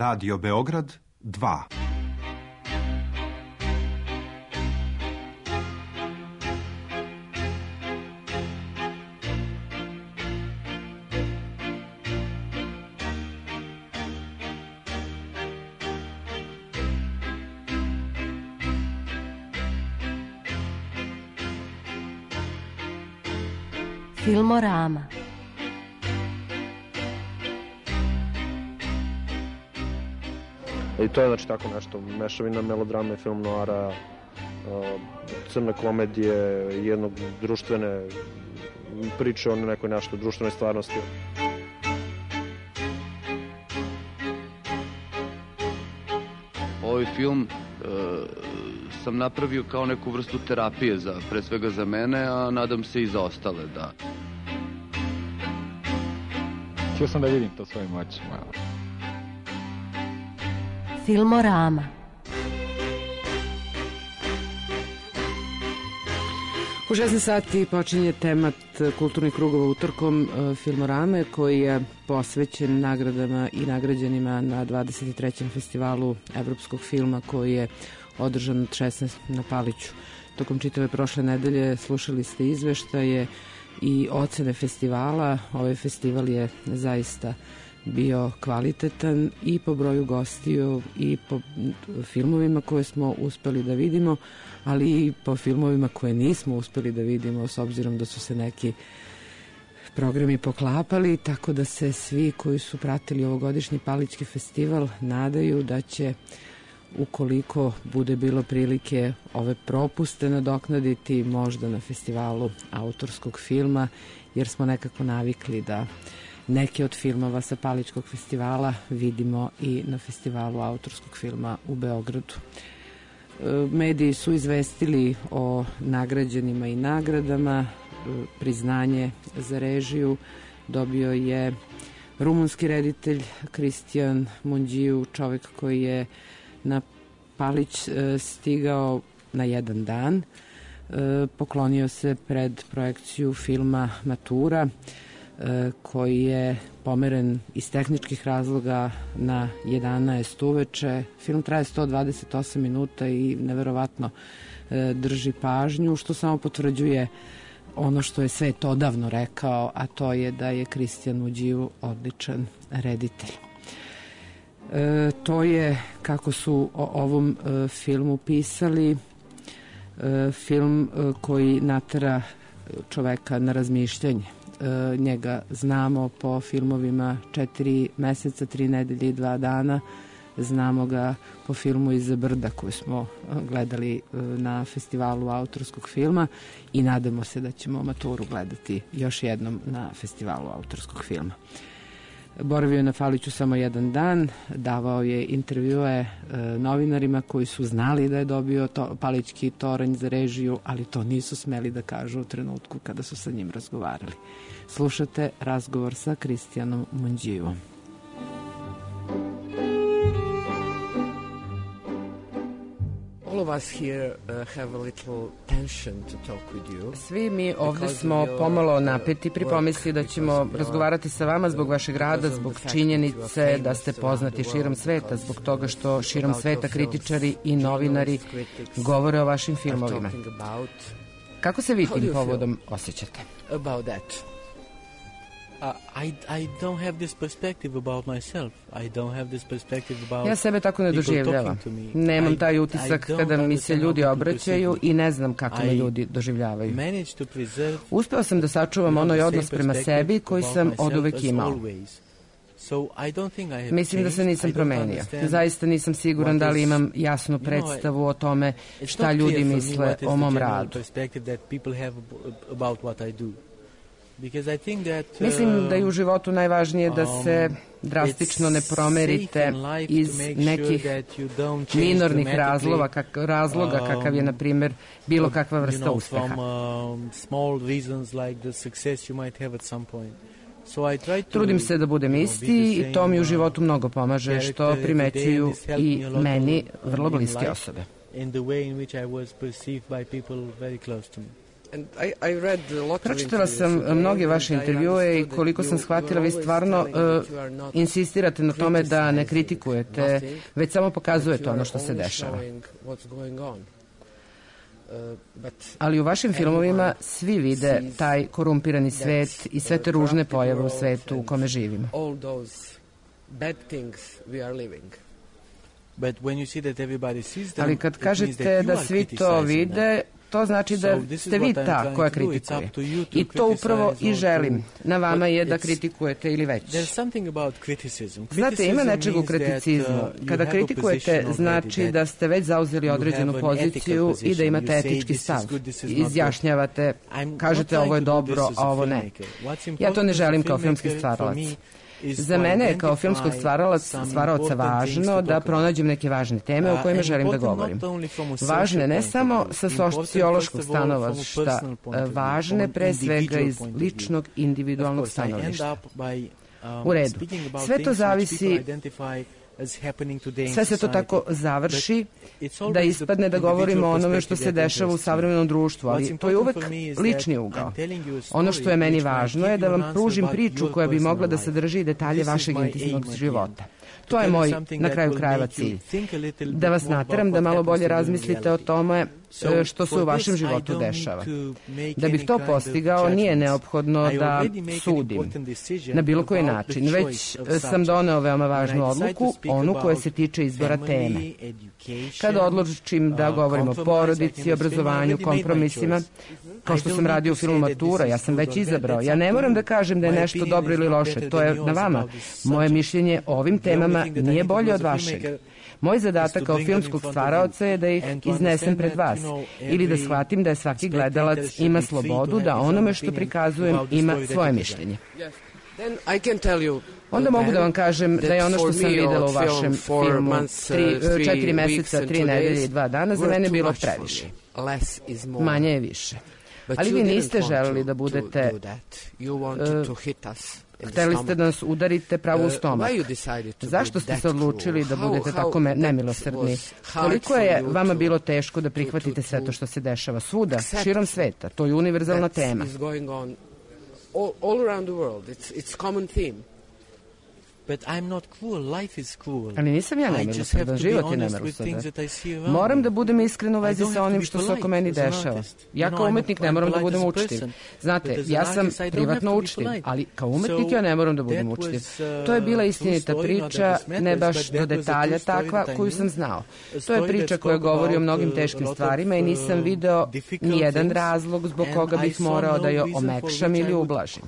A: Radio Beograd dva.
T: Filmorama.
U: I to je znači tako nešto, mešavina melodrame, film noara, crne komedije, jednog društvene priče o nekoj nešto društvenoj stvarnosti.
V: Ovaj film e, sam napravio kao neku vrstu terapije, za, pre svega za mene, a nadam se i za ostale, da.
W: Htio sam da vidim to svojim očima.
T: Filmorama.
E: U šesnaest sati počinje temat kulturnih krugova utorkom Filmorame, koji je posvećen nagradama i nagrađenima na dvadeset trećem festivalu evropskog filma koji je održan od šesnaest na Paliću. Tokom čitave prošle nedelje slušali ste izveštaje i ocene festivala. Ovaj festival je zaista bio kvalitetan i po broju gostiju i po filmovima koje smo uspeli da vidimo, ali i po filmovima koje nismo uspeli da vidimo, s obzirom da su se neki programi poklapali, tako da se svi koji su pratili ovogodišnji Palićki festival nadaju da će, ukoliko bude bilo prilike, ove propuste nadoknaditi možda na festivalu autorskog filma, jer smo nekako navikli da neke od filmova sa Palićkog festivala vidimo i na festivalu autorskog filma u Beogradu. Mediji su izvestili o nagrađenima i nagradama. Priznanje za režiju dobio je rumunski reditelj Cristian Mungiu, čovek koji je na Palić stigao na jedan dan. Poklonio se pred projekciju filma Matura, koji je pomeren iz tehničkih razloga na jedanaest uveče. Film traje sto dvadeset osam minuta i neverovatno drži pažnju, što samo potvrđuje ono što je svet odavno rekao, a to je da je Cristian Mungiu odličan reditelj. E, to je, kako su o ovom e, filmu pisali, e, film e, koji natera čoveka na razmišljanje. E, njega znamo po filmovima Četiri meseca, tri nedelje i dva dana. Znamo ga po filmu Iza brda koji smo gledali na festivalu autorskog filma i nadamo se da ćemo Maturu gledati još jednom na festivalu autorskog filma. Boravio je na Paliću samo jedan dan, davao je intervjue e, novinarima koji su znali da je dobio to, Palićki toranj za režiju, ali to nisu smeli da kažu u trenutku kada su sa njim razgovarali. Slušate razgovor sa Cristianom Mungiuom.
X: All of us here uh, have a little tension to talk with you.
E: Svi mi ovde smo pomalo napeti pri pomisli da ćemo razgovarati sa vama zbog vašeg rada, zbog činjenice da ste poznati širom sveta, zbog toga što širom sveta kritičari i novinari govore o vašim filmovima. Kako se vi tim povodom osjećate?
X: About that. Uh, I, I don't have this perspective about myself. I don't have this perspective about
E: Ja sebe tako ne doživljavam. Nemam taj utisak kada mi se ljudi obraćaju i ne znam kako me ljudi doživljavaju. Uspeo sam da sačuvam onaj odnos prema sebi koji sam oduvek imao. Mislim da se nisam promenio. Zaista nisam siguran da li imam jasnu predstavu o tome šta ljudi misle o mom radu. Mislim da je u životu najvažnije da se drastično ne promerite iz nekih minornih razloga, kak, razloga kakav je, na primjer, bilo kakva vrsta uspeha. Trudim se da budem isti i to mi u životu mnogo pomaže, što primećuju i meni vrlo bliske osobe. And I, I read a lot of Pročitala sam mnoge vaše intervjue i koliko sam shvatila, vi stvarno uh, insistirate na tome da ne kritikujete, već samo pokazujete ono što se dešava. Ali u vašim filmovima svi vide taj korumpirani svet i sve te ružne pojave u svetu u kome živimo. Ali kad kažete da svi to vide, to znači da ste vi ta koja kritikuje. I to upravo i želim. Na vama je da kritikujete ili već. Znate, ima nečeg u kriticizmu. Kada kritikujete, znači da ste već zauzeli određenu poziciju i da imate etički stav. Izjašnjavate, kažete ovo je dobro, a ovo ne. Ja to ne želim kao filmski stvaralac. Za mene je kao filmskog stvaraoca važno da pronađem neke važne teme o kojima želim da govorim. Važne ne samo sa sociološkog stanovišta, važne pre svega iz ličnog individualnog stanovišta. U redu. Sve to zavisi, sve se to tako završi da ispadne da govorimo o onome što se dešava u savremenom društvu, ali to je uvek lični ugao. Ono što je meni važno je da vam pružim priču koja bi mogla da sadrži detalje vašeg intimnog života. To je moj, na kraju krajeva, cilj. Da vas nateram da malo bolje razmislite o tome što se u vašem životu dešava. Da bih to postigao, nije neophodno da sudim na bilo koji način, već sam doneo veoma važnu odluku, onu koja se tiče izbora teme. Kada odlučim da govorim o porodici, obrazovanju, kompromisima, kao što sam radio u filmu Matura, ja sam već izabrao. Ja ne moram da kažem da je nešto dobro ili loše, to je na vama. Moje mišljenje o ovim temama nije bolje od vašeg. Moj zadatak kao filmskog stvaraoca je da ih iznesem pred vas ili da shvatim da je svaki gledalac ima slobodu da onome što prikazujem ima svoje mišljenje. Onda mogu da vam kažem da je ono što sam videla u vašem filmu tri, četiri meseca, tri nedelje i dva dana za mene bilo previše. Manje je više. Ali vi niste želeli da budete... Hteli ste da nas udarite pravo u stomak. Zašto ste se odlučili da budete tako nemilosrdni? Koliko je vama bilo teško da prihvatite sve to što se dešava svuda, širom sveta? To je univerzalna tema. Ali nisam ja nemilosrdan, život je nemilosrdan. Moram da budem iskren u vezi sa onim što se oko meni dešava. Ja kao umetnik ne moram da budem učtiv. Znate, ja sam privatno učtiv, ali kao umetnik ja ne moram da budem učtiv. To je bila istinita priča, ne baš do detalja takva koju sam znao. To je priča koja govori o mnogim teškim stvarima i nisam video ni jedan razlog zbog koga bih morao da je omekšam ili ublažim.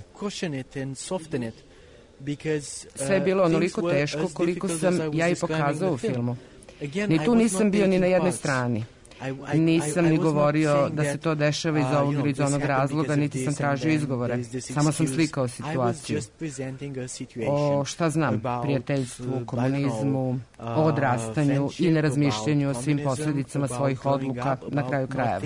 E: Sve je bilo onoliko teško koliko sam ja i pokazao u filmu. Ni tu nisam bio ni na jednoj strani. Nisam ni govorio da se to dešava iz ovog ili iz onog razloga, niti sam tražio izgovore. Samo sam slikao situaciju. O, šta znam, prijateljstvu, komunizmu, o odrastanju i nerazmišljanju o svim posljedicama svojih odluka na kraju krajeva.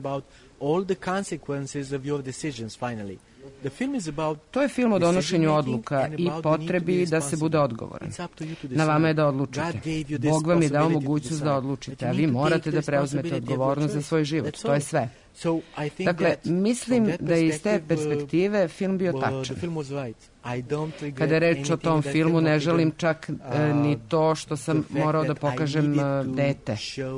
E: To je film o donošenju odluka i potrebi da se bude odgovoran. Na vama je da odlučite. Bog vam je dao mogućnost da odlučite, a vi morate da preuzmete odgovornost za svoj život. To je sve. Dakle, mislim da je iz te perspektive film bio tačan. Kada je reč o tom filmu, ne želim čak ni to što sam morao da pokažem dete.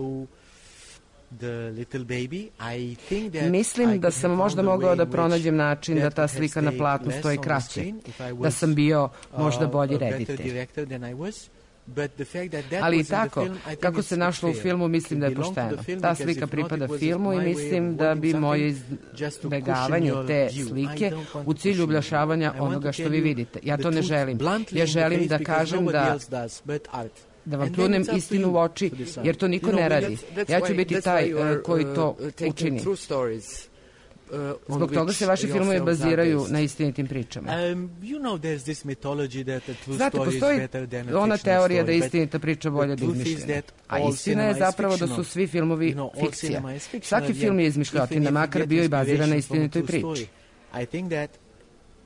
E: Mislim da sam možda mogao da pronađem način da ta slika na platnu stoji kraće, da sam bio možda bolji reditelj. Ali i tako, kako se našlo u filmu, mislim da je pošteno. Ta slika pripada filmu i mislim da bi moje izbegavanje te slike u cilju ublažavanja onoga što vi vidite. Ja to ne želim. Ja želim da kažem da da vam pljunem istinu u oči, jer to niko ne radi. Ja ću biti taj koji to učini. Zbog toga se vaši filmovi baziraju na istinitim pričama. Znate, postoji ona teorija da je istinita priča bolje od izmišljena. A istina je zapravo da su svi filmovi fikcija. Svaki film je izmišljotina, makar bio i baziran na istinitoj priči.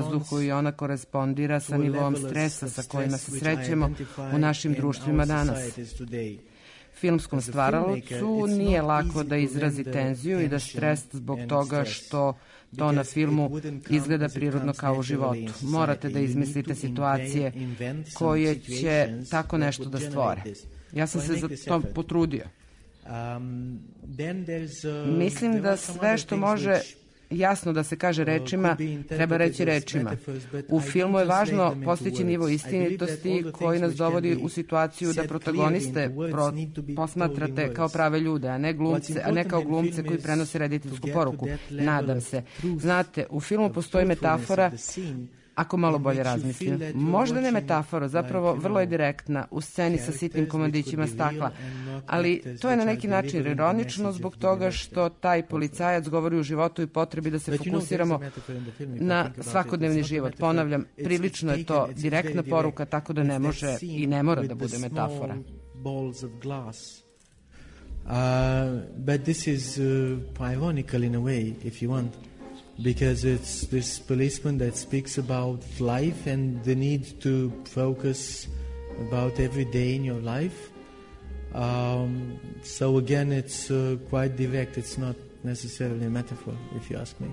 E: vazduhu i ona korespondira sa nivom stresa sa kojima se srećemo u našim društvima danas. Filmskom stvaralacu nije lako da izrazi tenziju i da stres zbog toga što to na filmu izgleda prirodno kao u životu. Morate da izmislite situacije koje će tako nešto da stvore. Ja sam se za to potrudio. Mislim da sve što može jasno da se kaže rečima, treba reći rečima. U filmu je važno postići nivo istinitosti koji nas dovodi u situaciju da protagoniste pro, posmatrate kao prave ljude, a ne, glumce, a ne kao glumce koji prenose rediteljsku poruku. Nadam se. Znate, u filmu postoji metafora, ako malo bolje razmislim. Možda ne metafora, zapravo vrlo je direktna u sceni sa sitnim komadićima stakla, ali to je na neki način ironično zbog toga što taj policajac govori o životu i potrebi da se fokusiramo na svakodnevni život. Ponavljam, prilično je to direktna poruka, tako da ne može i ne mora da bude metafora.
X: Uh, but this is uh, ironical in a way, if you want. Because it's this policeman that speaks about life and the need to focus about every day in your life. Um, so again, it's uh, quite direct. It's not necessarily a metaphor, if you ask me.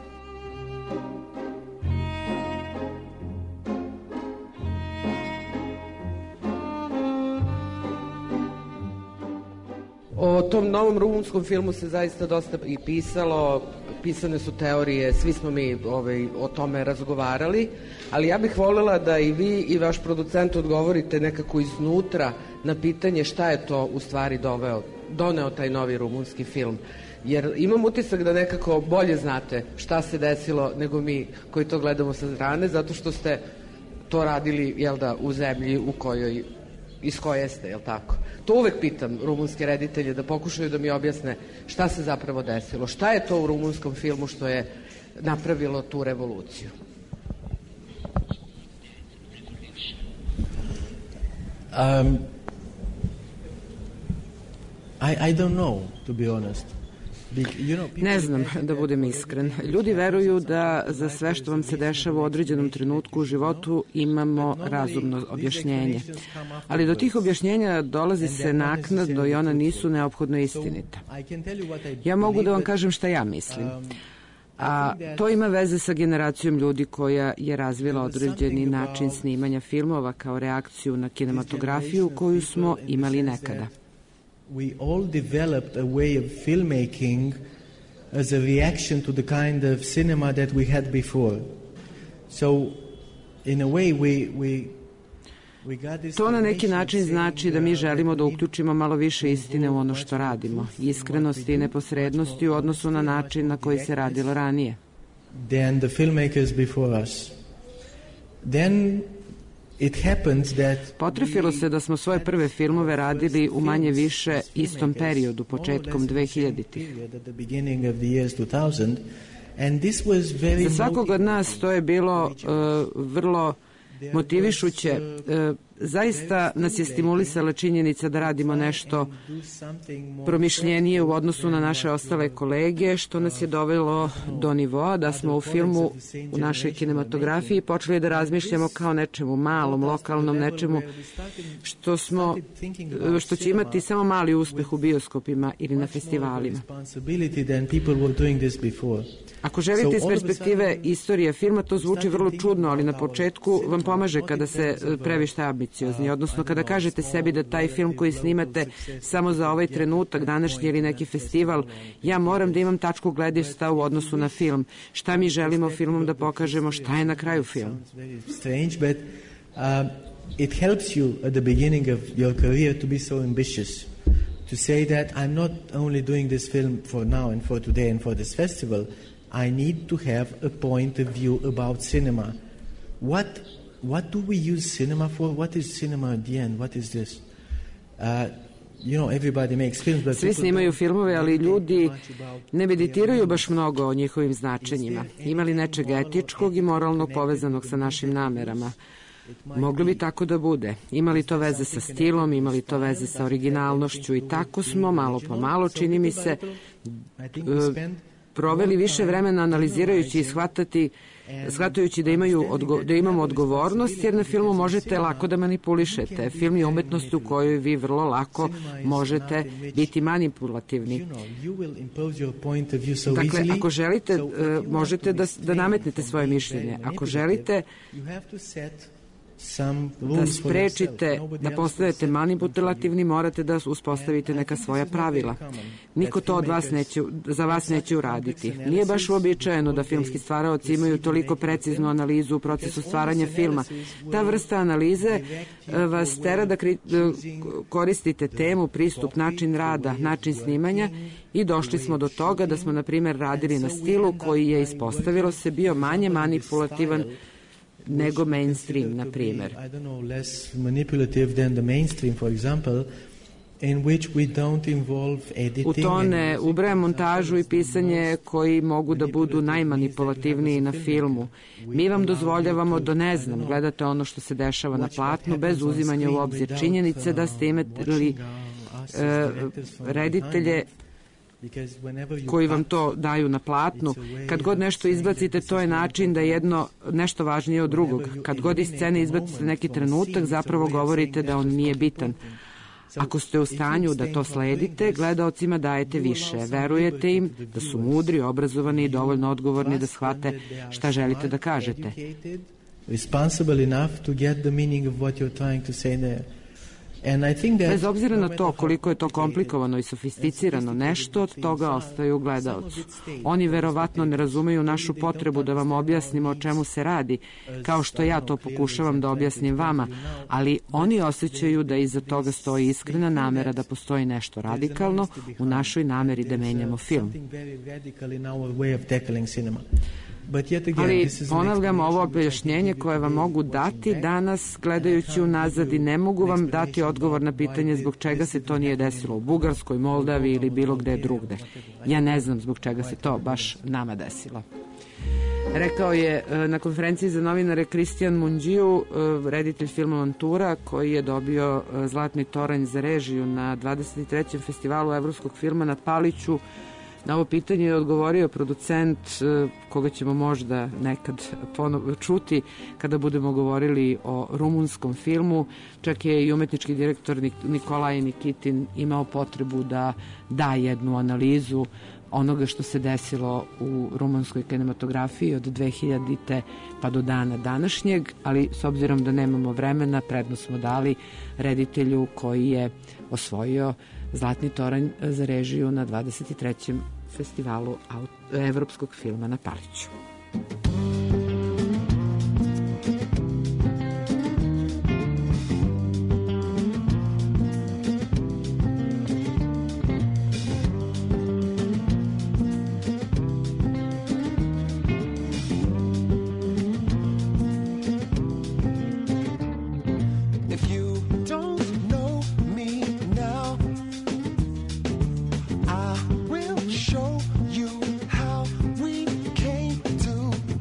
B: O tom novom rumunskom filmu se zaista dosta i pisalo, pisane su teorije, svi smo mi ovaj, o tome razgovarali, ali ja bih voljela da i vi i vaš producent odgovorite nekako iznutra na pitanje šta je to u stvari doveo, doneo taj novi rumunski film. Jer imam utisak da nekako bolje znate šta se desilo nego mi koji to gledamo sa strane, zato što ste to radili, jel da, u zemlji u kojoj, iz koje ste, jel tako? To uvek pitam rumunske reditelje da pokušaju da mi objasne šta se zapravo desilo. Šta je to u rumunskom filmu što je napravilo tu revoluciju?
X: Um, I, I don't know, to be honest.
E: Ne znam, da budem iskren. Ljudi veruju da za sve što vam se dešava u određenom trenutku u životu imamo razumno objašnjenje. Ali do tih objašnjenja dolazi se naknadno i ona nisu neophodno istinita. Ja mogu da vam kažem šta ja mislim. A to ima veze sa generacijom ljudi koja je razvila određeni način snimanja filmova kao reakciju na kinematografiju koju smo imali nekada.
X: We all developed a way of filmmaking as a reaction to the kind of cinema that we had before. So, in a way, we, we, we got this.
E: To na neki način znači da mi želimo da uključimo malo više istine u ono što radimo, iskrenosti i neposrednosti u odnosu na način na koji se radilo ranije.
X: Than the filmmakers before us. Then It happens that
E: Potrefilo se da smo svoje prve filmove radili u manje više istom periodu, početkom dvehiljaditih. Za svakog od nas to je bilo uh, vrlo motivišuće. Uh, zaista nas je stimulisala činjenica da radimo nešto promišljenije u odnosu na naše ostale kolege, što nas je dovelo do nivoa da smo u filmu, u našoj kinematografiji počeli da razmišljamo kao nečemu malom, lokalnom, nečemu što smo, što će imati samo mali uspeh u bioskopima ili na festivalima. Ako želite iz perspektive istorije filma, to zvuči vrlo čudno, ali na početku vam pomaže kada se previše ambiciozni, odnosno kada kažete sebi da taj film koji snimate samo za ovaj trenutak, današnji ili neki festival, ja moram da imam tačku gledišta u odnosu na film. Šta mi želimo filmom da pokažemo, šta je na kraju film.
X: It helps you at the beginning of your career to be so ambitious. To say that I'm not only doing this film for now and for today and for this festival, I need to have a point of view about cinema. What what do we use cinema for? What is cinema at the end? What is this? Uh, you know, everybody makes films, but
E: svi snimaju filmove, ali ljudi ne meditiraju baš mnogo o njihovim značenjima. Ima li nečeg etičkog i moralnog povezanog sa našim namerama? Moglo bi tako da bude. Ima li to veze sa stilom, ima li to veze sa originalnošću i tako smo malo po malo, čini mi se, proveli više vremena analizirajući i shvatati shvatajući da, imaju odgo, da imamo odgovornost, jer na filmu možete lako da manipulišete. Film je umetnost u kojoj vi vrlo lako možete biti manipulativni. Dakle, ako želite, možete da, da nametnete svoje mišljenje. Ako želite da sprečite da postanete manipulativni, morate da uspostavite neka svoja pravila. Niko to od vas neće, za vas neće uraditi. Nije baš uobičajeno da filmski stvaraoci imaju toliko preciznu analizu u procesu stvaranja filma. Ta vrsta analize vas tera da koristite temu, pristup, način rada, način snimanja i došli smo do toga da smo, na primjer, radili na stilu koji je, ispostavilo se, bio manje manipulativan nego mainstream, na primjer.
X: I don't know, less manipulative than the mainstream, for example, in which we don't involve editing.
E: U to ne ubraja montažu i pisanje koji mogu da budu najmanipulativniji na filmu. Mi vam dozvoljavamo da, ne znam, gledate ono što se dešava na platnu bez uzimanja u obzir činjenice da ste imali uh, reditelje koji vam to daju na platnu. Kad god nešto izbacite, to je način da jedno nešto važnije od drugog. Kad god iz scene izbacite neki trenutak, zapravo govorite da on nije bitan. Ako ste u stanju da to sledite, gledaocima dajete više. Verujete im da su mudri, obrazovani i dovoljno odgovorni da shvate šta želite da kažete.
X: Responsible enough to get the meaning of what you're trying to say there.
E: Bez obzira na to koliko je to komplikovano i sofisticirano, nešto od toga ostaje u gledaocu. Oni verovatno ne razumeju našu potrebu da vam objasnimo o čemu se radi, kao što ja to pokušavam da objasnim vama, ali oni osjećaju da iza toga stoji iskrena namera da postoji nešto radikalno u našoj nameri da menjamo film. Ali ponavljam, ovo objašnjenje koje vam mogu dati danas gledajući unazad i ne mogu vam dati odgovor na pitanje zbog čega se to nije desilo u Bugarskoj, Moldavi ili bilo gde drugde. Ja ne znam zbog čega se to baš nama desilo. Rekao je na konferenciji za novinare Kristijan Munđiju, reditelj filma Avantura, koji je dobio Zlatni toranj za režiju na dvadeset trećem festivalu evropskog filma na Paliću. Na ovo pitanje je odgovorio producent koga ćemo možda nekad ponovo čuti kada budemo govorili o rumunskom filmu. Čak je i umetnički direktor Nikolaj Nikitin imao potrebu da da jednu analizu onoga što se desilo u rumunskoj kinematografiji od dve hiljadite pa do dana današnjeg, ali s obzirom da nemamo vremena, prednost smo dali reditelju koji je osvojio Zlatni toranj za režiju na dvadeset trećem festivalu evropskog filma na Paliću.
Q: Show you how we came to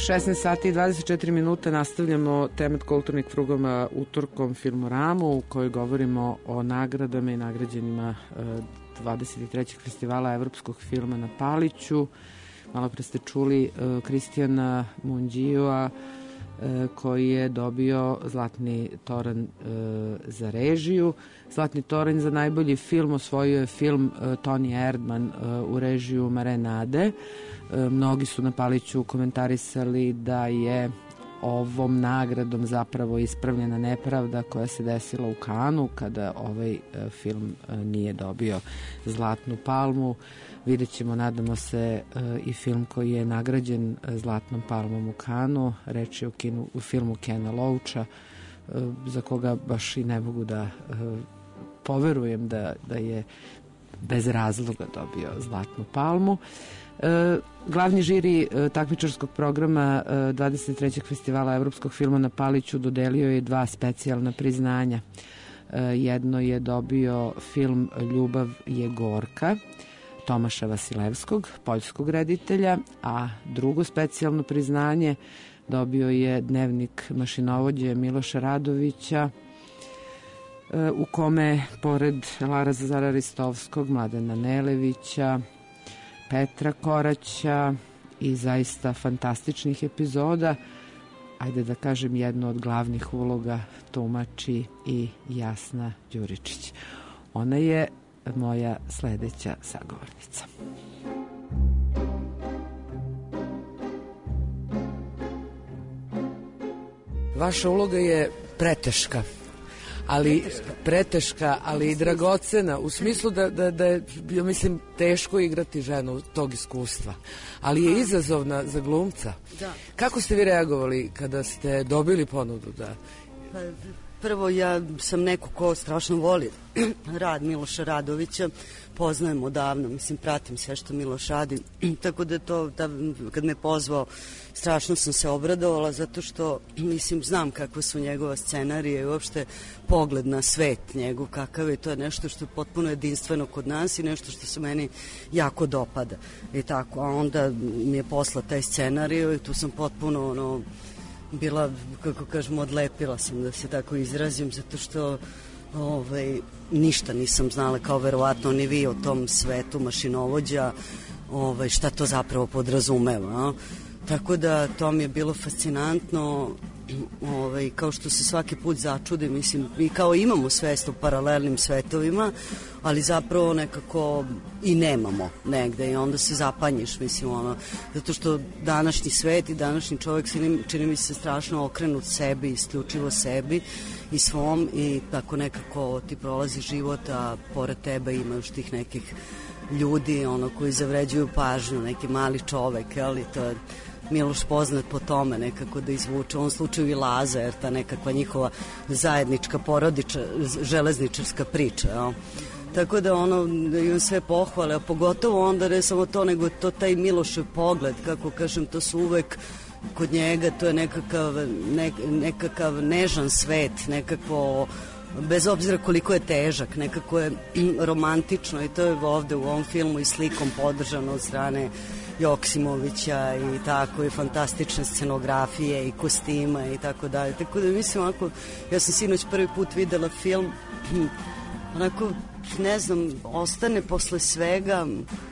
E: šesnaest sati i dvadeset četiri minuta nastavljamo temat kulturnih krugova utorkom Filmoramu u kojoj govorimo o nagradama i nagrađenima dvadeset trećeg festivala evropskog filma na Paliću. Malo pre ste čuli Kristijana Munđija koji je dobio Zlatni toranj za režiju. Zlatni toranj za najbolji film osvojio je film Toni Erdman u režiju Marenade. Mnogi su na Paliću komentarisali da je ovom nagradom zapravo ispravljena nepravda koja se desila u Kanu kada ovaj film nije dobio Zlatnu palmu. Vidjet ćemo, nadamo se, i film koji je nagrađen Zlatnom palmom u Kanu. Reč je o, kinu, u filmu Kena Loacha, za koga baš i ne mogu da poverujem da, da je bez razloga dobio Zlatnu palmu. E, glavni žiri e, takmičarskog programa e, dvadeset trećeg festivala evropskog filma na Paliću dodelio je dva specijalna priznanja. E, jedno je dobio film Ljubav je gorka Tomaša Vasilevskog, poljskog reditelja, a drugo specijalno priznanje dobio je Dnevnik mašinovođe Miloša Radovića, e, u kome pored Larazara Ristovskog, Mladena Nelevića, Petra Koraća i zaista fantastičnih epizoda, ajde da kažem, jednu od glavnih uloga tumači i Jasna Đuričić. Ona je moja sledeća sagovornica. Vaša uloga je preteška, ali preteška, ali i dragocena, u smislu da, da, da je, ja mislim, teško igrati ženu tog iskustva, ali je izazovna za glumca.
C: Da.
E: Kako ste vi reagovali kada ste dobili ponudu da...
C: Pa, prvo, ja sam neko ko strašno voli rad Miloša Radovića, poznajem odavno, mislim, pratim sve što Miloš radi, tako da to, da, kad me pozvao, strašno sam se obradovala, zato što, mislim, znam kakve su njegova scenarije i uopšte pogled na svet njegov kakav je, to je nešto što je potpuno jedinstveno kod nas i nešto što se meni jako dopada. I tako, a onda mi je posla taj scenariju i tu sam potpuno, ono, bila, kako kažemo, odlepila sam, da se tako izrazim, zato što ovaj, ništa nisam znala, kao verovatno ni vi, o tom svetu mašinovođa, ovaj, šta to zapravo podrazumeva. A? Tako da to mi je bilo fascinantno, ovaj, kao što se svaki put začudi, mislim, mi kao imamo svest o paralelnim svetovima, ali zapravo nekako i nemamo negde i onda se zapanjiš, mislim, ono, zato što današnji svet i današnji čovjek čini, čini mi se strašno okrenut sebi, isključivo sebi i svom, i tako nekako ti prolazi život, a pored tebe ima još tih nekih ljudi, ono, koji zavređuju pažnju, neki mali čovek, ali to je Miloš poznat po tome nekako da izvuče, u ovom slučaju i Laza, jer ta nekakva njihova zajednička porodiča, železničarska priča, jel? Tako da ono, da imam sve pohvale, a pogotovo onda ne samo to, nego to taj Milošev pogled, kako kažem, to su uvek kod njega, to je nekakav, ne, nekakav nežan svet, nekako, bez obzira koliko je težak, nekako je romantično, i to je ovde u ovom filmu i slikom podržano od strane Joksimovića i tako, i fantastične scenografije i kostima i tako dalje. Tako da mislim, onako, ja sam sinoć prvi put videla film, onako, ne znam, ostane posle svega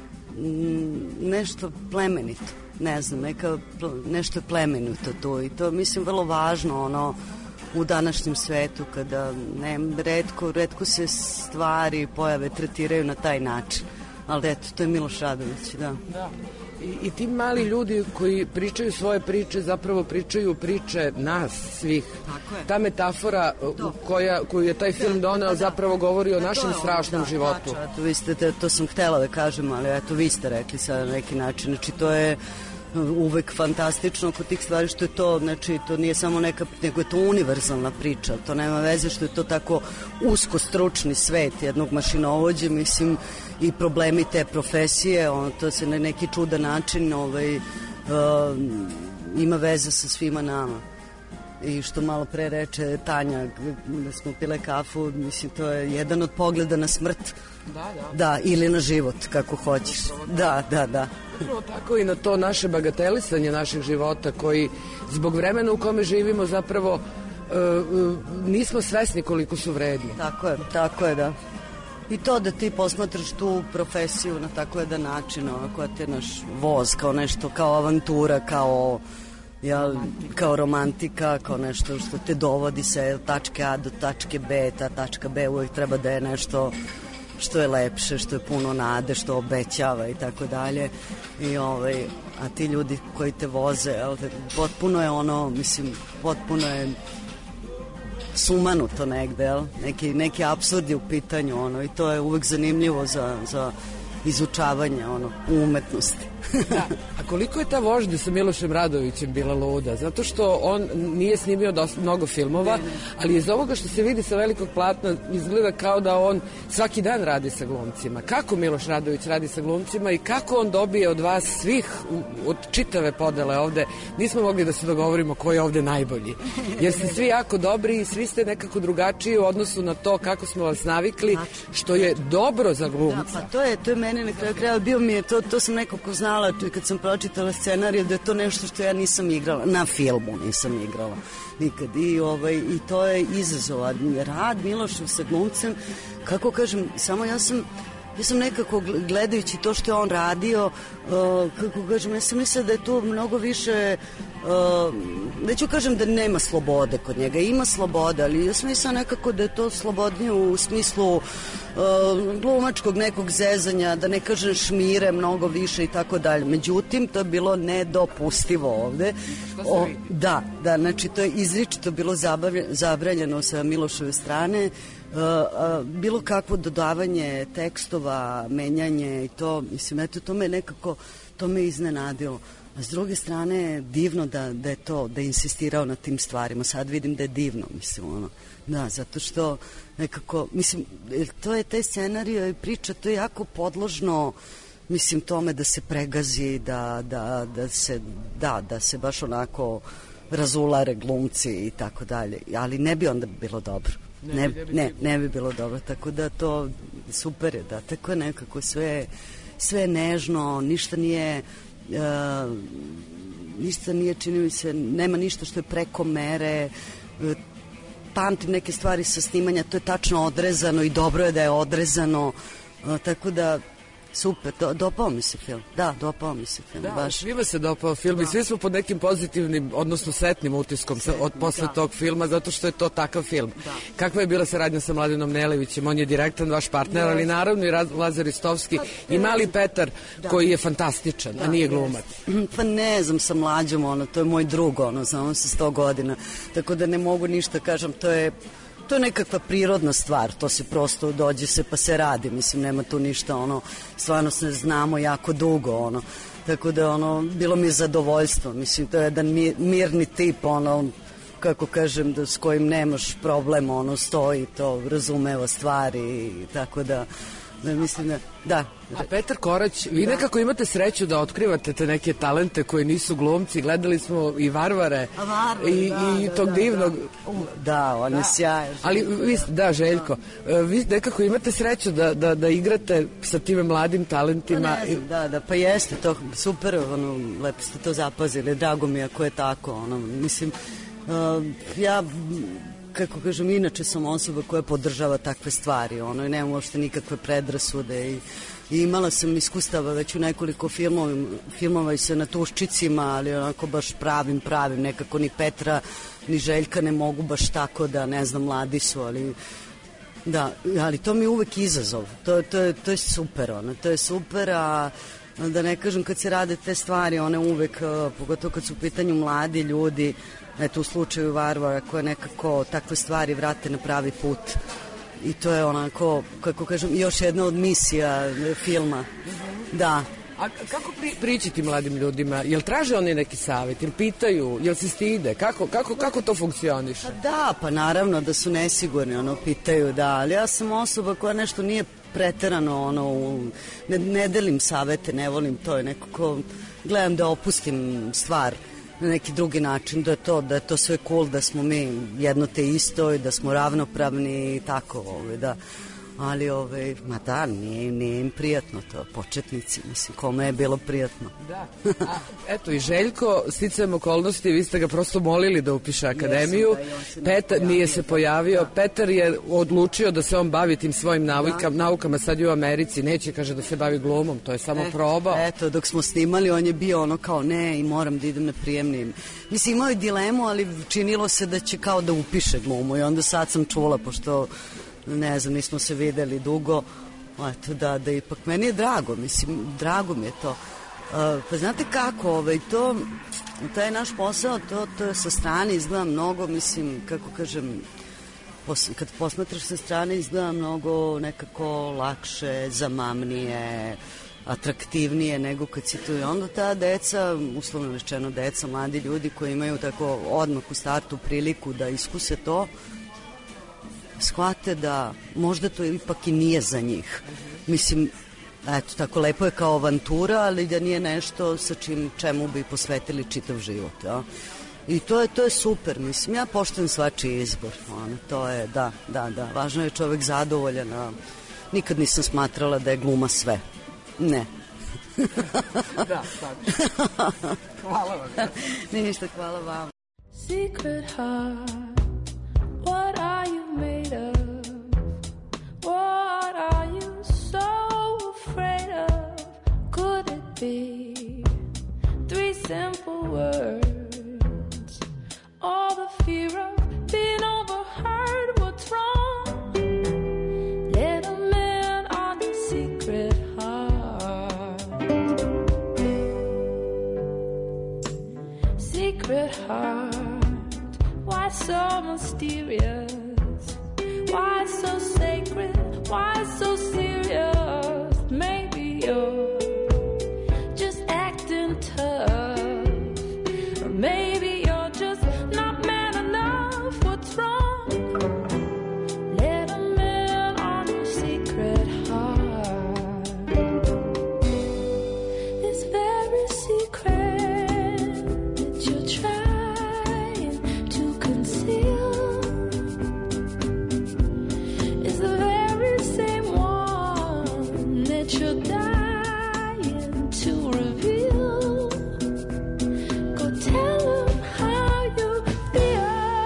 C: nešto plemenito, ne znam, neka, nešto je plemenito to, i to mislim vrlo važno, ono, u današnjem svetu, kada ne, redko, redko se stvari, pojave tretiraju na taj način. Ali eto, to je Miloš Radović, da.
E: Da. I, I ti mali ljudi koji pričaju svoje priče, zapravo pričaju priče nas svih.
C: Tako je.
E: Ta metafora koja, koju je taj film doneo, da, da, zapravo govori o
C: da,
E: našem strašnom
C: da,
E: životu.
C: Tačno, eto, vi ste, to sam htela da kažem, ali eto, vi ste rekli sad na neki način. Znači, to je uvek fantastično kod tih stvari, što je to, znači, to nije samo neka, nego je to univerzalna priča, to nema veze što je to tako usko stručni svet jednog mašinovođe, mislim, i problemi te profesije, ono, to se na neki čudan način ovaj, uh, ima veze sa svima nama. I što malo pre reče Tanja, da smo pile kafu, mislim, to je jedan od pogleda na smrt.
E: Da, da.
C: Da, ili na život, kako hoćeš. Da, da, da.
B: Upravo tako i na to naše bagatelisanje naših života koji zbog vremena u kome živimo zapravo uh, uh, nismo svesni koliko su vredni.
C: Tako je, tako je, da. I to da ti posmatraš tu profesiju na tako jedan način, ono, koja te naš voz, kao nešto, kao avantura, kao, ja, kao romantika, kao nešto što te dovodi sa tačke A do tačke B, ta tačka B uvijek treba da je nešto što je lepše, što je puno nade, što obećava i tako dalje. I ovaj, a ti ljudi koji te voze, jel, potpuno je ono, mislim, potpuno je sumanuto negde, jel? Neki, neki apsurdi u pitanju, ono, i to je uvek zanimljivo za, za izučavanje, ono, u umetnosti.
B: Da. A koliko je ta vožnja sa Milošem Radovićem bila luda? Zato što on nije snimio dosta, mnogo filmova, ne, ne. Ali iz ovoga što se vidi sa velikog platna izgleda kao da on svaki dan radi sa glumcima. Kako Miloš Radović radi sa glumcima i kako on dobije od vas svih, od čitave podele ovde, nismo mogli da se dogovorimo ko je ovde najbolji. Jer ste svi jako dobri i svi ste nekako drugačiji u odnosu na to kako smo vas navikli, što je dobro za glumca.
C: Da, pa to je, to je meni na kraju kraja, bio mi je, to, to sam nekako znala kad sam pročitala scenariju da je to nešto što ja nisam igrala, na filmu nisam igrala nikad i, ovaj, i to je izazov. Rad Milošev sa glumcem, kako kažem, samo ja sam ja sam nekako gledajući to što je on radio, uh, kako kažem, ja sam mislila da je tu mnogo više, uh, neću kažem da nema slobode kod njega, ima slobode, ali ja sam mislila nekako da je to slobodnije u smislu uh, glumačkog nekog zezanja, da ne kažem šmire mnogo više i tako dalje. Međutim, to je bilo nedopustivo ovde. O, da, da, znači to je izričito bilo zabranjeno sa Miloševe strane. Uh, uh, bilo kakvo dodavanje tekstova, menjanje i to, mislim, eto, to me nekako, to me iznenadilo. A s druge strane, divno da, da je to, da je insistirao na tim stvarima. Sad vidim da je divno, mislim, ono. Da, zato što nekako, mislim, to je taj scenario i priča, to je jako podložno, mislim, tome da se pregazi, da, da, da se, da, da se baš onako razulare glumci i tako dalje. Ali ne bi onda bilo dobro. Ne, ne, ne bi bilo dobro, tako da to super je, da, tako je nekako sve, sve nežno, ništa nije, uh, ništa nije, čini mi se, nema ništa što je preko mere, uh, pamtim neke stvari sa snimanja, to je tačno odrezano i dobro je da je odrezano, uh, tako da super, do, dopao mi se film. Da, dopao mi se film.
B: Da,
C: baš.
B: Svima se dopao film da. I svi smo pod nekim pozitivnim, odnosno setnim utiskom sa, od posle da. Tog filma, zato što je to takav film. Da. Kakva je bila saradnja sa Mladenom Nelevićem? On je direktan vaš partner, ali naravno i Lazar Istovski i Mali Petar, da. Koji je fantastičan, da, a nije glumac.
C: Pa ne znam, sa Mlađom, ono, to je moj drug, ono, znamo se sto godina, tako da ne mogu ništa, kažem, to je to je nekakva prirodna stvar, to se prosto dođe se pa se radi, mislim, nema tu ništa, ono, stvarno se znamo jako dugo, ono, tako da, ono, bilo mi je zadovoljstvo, mislim, to je jedan mirni tip, ono, kako kažem, da, s kojim nemaš problem, ono, stoji to, razumeva stvari, tako da, da mislim da, da.
B: A Petar Korać, vi da. Nekako imate sreću da otkrivate te neke talente koji nisu glumci, gledali smo i Varvare,
C: Varvar,
B: i,
C: da,
B: i
C: da,
B: tog
C: da,
B: divnog...
C: Da, da on da. Je sjajan.
B: Ali vi, da, Željko, vi nekako imate sreću da, da, da igrate sa time mladim talentima.
C: Pa ne znam, da, da, pa jeste, to super, ono, lepo ste to zapazili, drago mi ako je tako, ono, mislim, uh, ja... kako kažem, inače sam osoba koja podržava takve stvari, ono, i nema uopšte nikakve predrasude i, i imala sam iskustava već u nekoliko filmova, filmova i sa Natuščicima, ali onako baš pravim, pravim, nekako ni Petra, ni Željka ne mogu baš tako da, ne znam, mladi su, ali da, ali to mi je uvek izazov, to, to, to je super, ono, to je super, a da ne kažem kad se rade te stvari, one uvek, pogotovo kad su u pitanju mladi ljudi, eto u slučaju Varvara koje nekako takve stvari vrate na pravi put i to je onako, kako kažem, još jedna od misija filma. Da.
B: A kako pri, pričati mladim ljudima? Jel traže oni neki savjet? Jel pitaju? Jel se stide? Kako, kako, kako to funkcioniše?
C: Pa da, pa naravno da su nesigurni, ono, pitaju, da, ali ja sam osoba koja nešto nije preterano, ono, u, ne, ne delim savete, ne volim to, je nekako, gledam da opustim stvar na neki drugi način, da je to, da je to sve cool, da smo mi jedno te isto i da smo ravnopravni i tako, ovaj, da. ali ove, ma da, nije, nije im prijatno to, početnici, mislim, kome je bilo prijatno.
B: Da, a eto i Željko, sticajem okolnosti, vi ste ga prosto molili da upiše akademiju,
C: Jesam, da, i on se
B: Petar
C: nije
B: nije se pojavio,
C: da.
B: Petar je odlučio da se on bavi tim svojim naukama, naukama, sad je u Americi, neće, kaže, da se bavi glumom, to je samo
C: E,
B: probao.
C: Eto, dok smo snimali, on je bio ono kao ne i moram da idem na prijemni. Mislim, imao je dilemu, ali činilo se da će kao da upiše glumu i onda sad sam čula, pošto ne znam, nismo se videli dugo, eto da, da ipak, meni je drago, mislim, drago mi je to. Uh, pa znate kako, ovaj, to, taj naš posao, to, to je sa strane izgleda mnogo, mislim, kako kažem, pos, kad posmatraš sa strane izgleda mnogo nekako lakše, zamamnije, atraktivnije nego kad si tu. I onda ta deca, uslovno rečeno deca, mladi ljudi koji imaju tako odmah u startu priliku da iskuse to, shvate da možda to ipak i nije za njih. Mislim, eto, tako lepo je kao avantura, ali da nije nešto sa čim, čemu bi posvetili čitav život. Ja? I to je, to je super, mislim, ja poštujem svačiji izbor. Ono, to je, da, da, da, važno je čovek zadovoljan, a nikad nisam smatrala da je gluma sve. Ne.
B: Da, sad. Hvala vam.
C: Ništa, hvala vam.
F: Secret heart, what are you made of? What are you so afraid of? Could it be three simple words? All the fear of being overheard, what's wrong? Let a man on the secret heart. Secret heart, why so mysterious? Why so sacred? Why so serious? Maybe you're just acting tough, or maybe you're just not man enough. What's wrong? Let a man on your secret heart. This very secret that you're trying to conceal is the very same one that you're dying to reveal. Go tell him how you feel.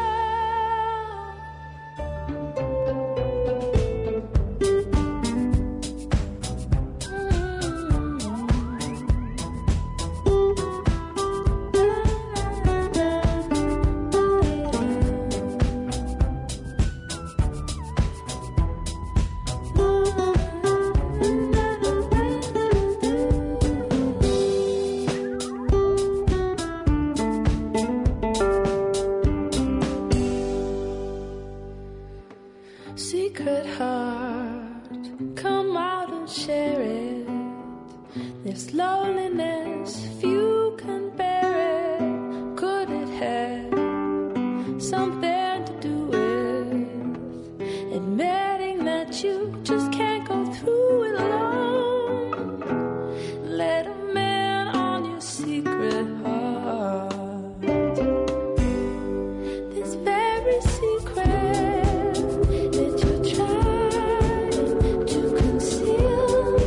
F: Secret heart, come out and share it. This loneliness, few can bear it. Could it have something to do with admitting that you just can't go through it alone? Let a man on your secret heart. This very secret that you're trying to conceal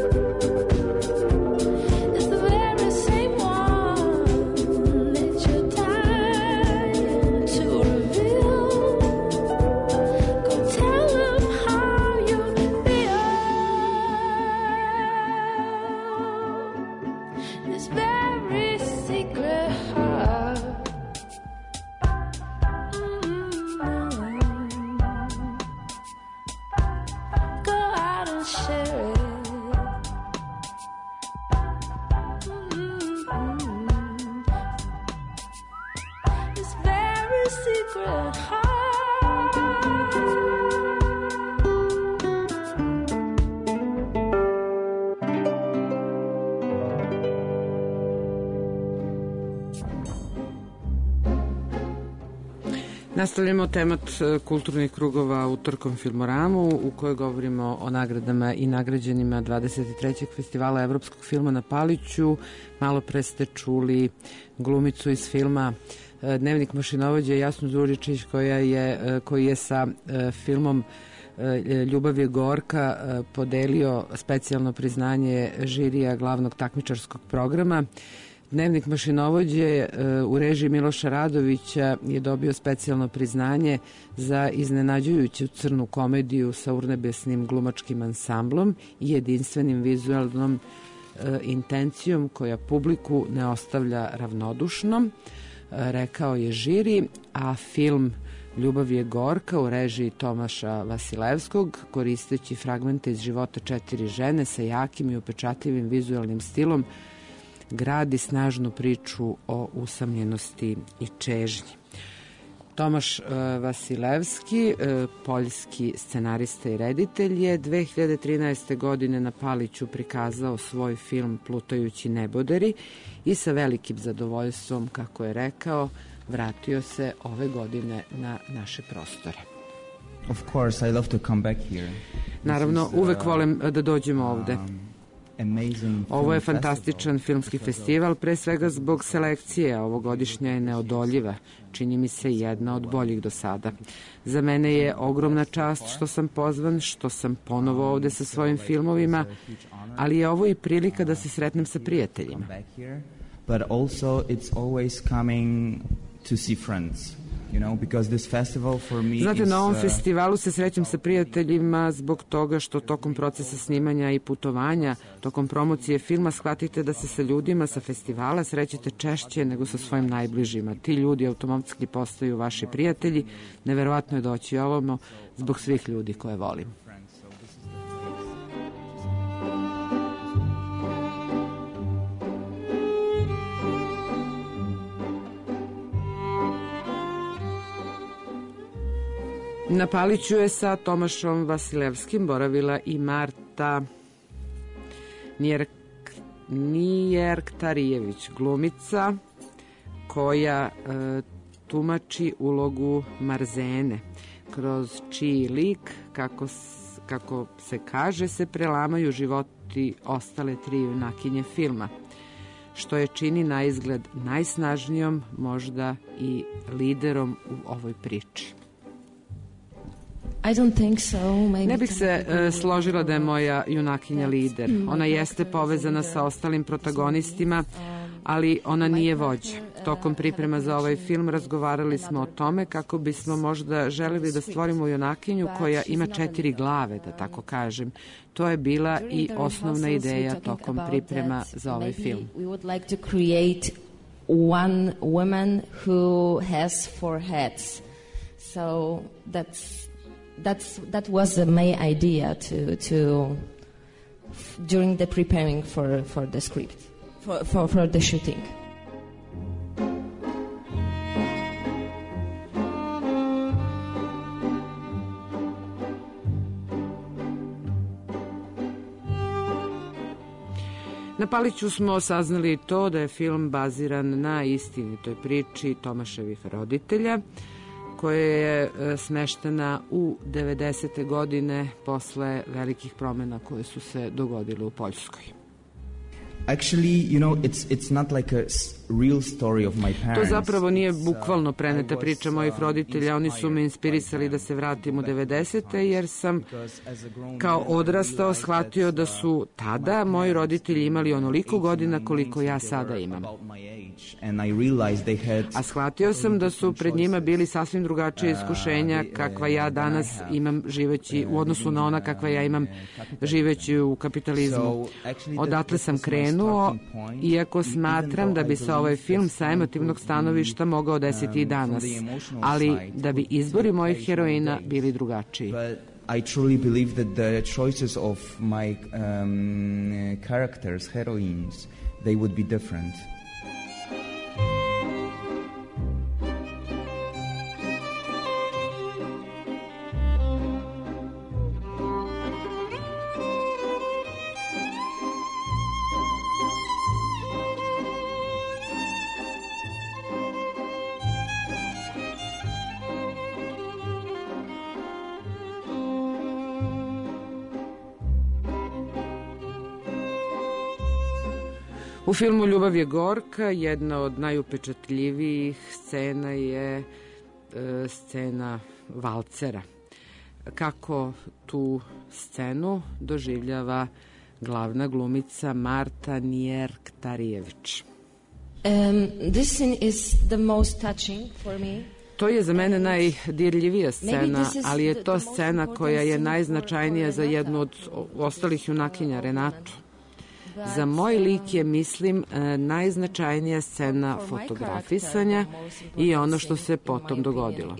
F: is the very same one that you're dying to reveal. Go tell him how you feel. This very secret heart. Go out and share it. This very secret heart.
E: Nastavljamo temat e, kulturnih krugova utorkom Filmoramu u kojoj govorimo o nagradama i nagrađenima dvadeset trećeg festivala evropskog filma na Paliću. Malo pre ste čuli glumicu iz filma e, Dnevnik mašinovođe Jasnu Đuričić koja je, e, koji je sa e, filmom Ljubav je gorka podelio specijalno priznanje žirija glavnog takmičarskog programa. Dnevnik mašinovođe u režiji Miloša Radovića je dobio specijalno priznanje za iznenađujuću crnu komediju sa urnebesnim glumačkim ansamblom i jedinstvenim vizualnom intencijom koja publiku ne ostavlja ravnodušnom, rekao je žiri, a film Ljubav je gorka u režiji Tomaša Vasilevskog, koristeći fragmente iz života četiri žene sa jakim i upečatljivim vizualnim stilom, gradi snažnu priču o usamljenosti i čežnji. Tomaš uh, Vasilevski, uh, poljski scenarista i reditelj, je dve hiljade trinaeste. godine na Paliću prikazao svoj film Plutajući neboderi i sa velikim zadovoljstvom, kako je rekao, vratio se ove godine na naše prostore.
G: Of course, I love to come back here.
E: Naravno,
G: This is,
E: uvek
G: uh,
E: volim da dođemo ovde.
G: amazing
E: Ovo je
G: film
E: fantastičan filmski festival, pre svega zbog selekcije. Ovogodišnja je neodoljiva, čini mi se jedna od boljih do sada. Za mene je ogromna čast što sam pozvan, što sam ponovo ovde sa svojim filmovima, ali je ovo i prilika da se sretnem sa prijateljima.
G: But also it's always coming to see friends. You know, because this festival for me
E: Znate,
G: is,
E: na ovom
G: uh,
E: festivalu se srećem sa prijateljima zbog toga što tokom procesa snimanja i putovanja, tokom promocije filma, shvatite da se sa ljudima sa festivala srećete češće nego sa svojim najbližima. Ti ljudi automatski postaju vaši prijatelji. Neverovatno je doći ovamo zbog svih ljudi koje volim. Na Paliću je sa Tomašom Vasilevskim boravila i Marta Nijerk, Nijerktarijević, glumica koja e, tumači ulogu Marzene, kroz čiji lik, kako, kako se kaže, se prelamaju životi ostale tri junakinje filma, što je čini na izgled najsnažnijom, možda i liderom u ovoj priči.
H: I don't think so. Maybe
E: ne bih se uh, složila da je moja junakinja lider. Ona jeste povezana sa ostalim protagonistima, ali ona nije vođa. Tokom priprema za ovaj film razgovarali smo o tome kako bismo možda želeli da stvorimo junakinju koja ima četiri glave, da tako kažem. To je bila i osnovna ideja tokom priprema za ovaj film.
H: We would like to create one woman who has four heads. So that's That's that was the main idea to to during the preparing for for the script for for, for the shooting.
E: Na Paliću smo saznali to da je film baziran na istinitoj priči Tomaševih roditelja, koja je smeštena u devedesete. godine posle velikih promena koje su se dogodile u Poljskoj.
G: Actually, you know, it's it's not like a real story of my parents.
E: To zapravo nije bukvalno preneta priča mojih roditelja. Oni su me inspirisali da se vratim u devedesete. jer sam kao odrastao shvatio da su tada moji roditelji imali onoliko godina koliko ja sada imam. A shvatio sam da su pred njima bili sasvim drugačije iskušenja kakva ja danas imam živeći u odnosu na ona kakva ja imam živeći u kapitalizmu. Odatle sam krenuo, iako smatram da bi se ovaj film sa emotivnog stanovišta mogao desiti i danas, ali da bi izbori mojih heroina bili drugačiji.
G: I truly believe that the choices of my um, characters, heroines, they would be different.
E: U filmu Ljubav je gorka jedna od najupečatljivijih scena je e, scena valcera. kako tu scenu doživljava glavna glumica Marta Njerktarijević.
H: Um, this scene is the most touching for me.
E: To je za mene najdirljivija scena, ali je to scena koja je najznačajnija za jednu od ostalih junakinja, Renatu. Za moj lik je, mislim, najznačajnija scena fotografisanja i ono što se potom dogodilo.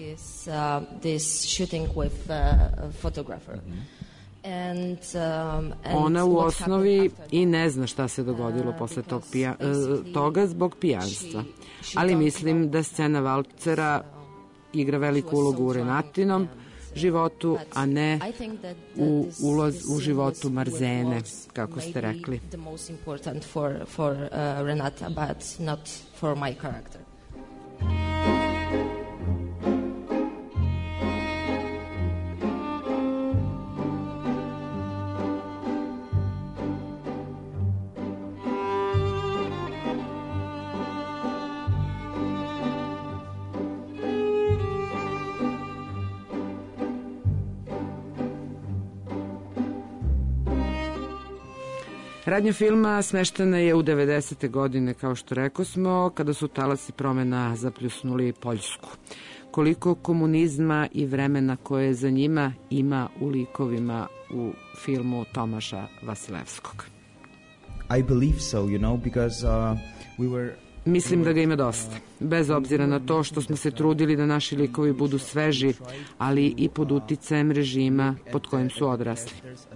E: Ona u osnovi i ne zna šta se dogodilo posle tog pija, toga zbog pijanstva, ali mislim da scena valcera igra veliku ulogu u Renatinom životu, a ne u ulaz u životu Marzene, kako ste rekli.
H: For, for, uh, Renata, but not for my character.
E: Radnja filma smeštena je u devedesete godine, kao što rekao smo, kada su talasi promena zapljusnuli Poljsku. Koliko komunizma i vremena koje za njima ima u likovima u filmu Tomaša Vasilevskog?
G: I believe so, you know, because uh, we were...
E: Mislim da ga ima dosta, bez obzira na to što smo se trudili da naši likovi budu sveži, ali i pod uticajem režima pod kojim su odrasli.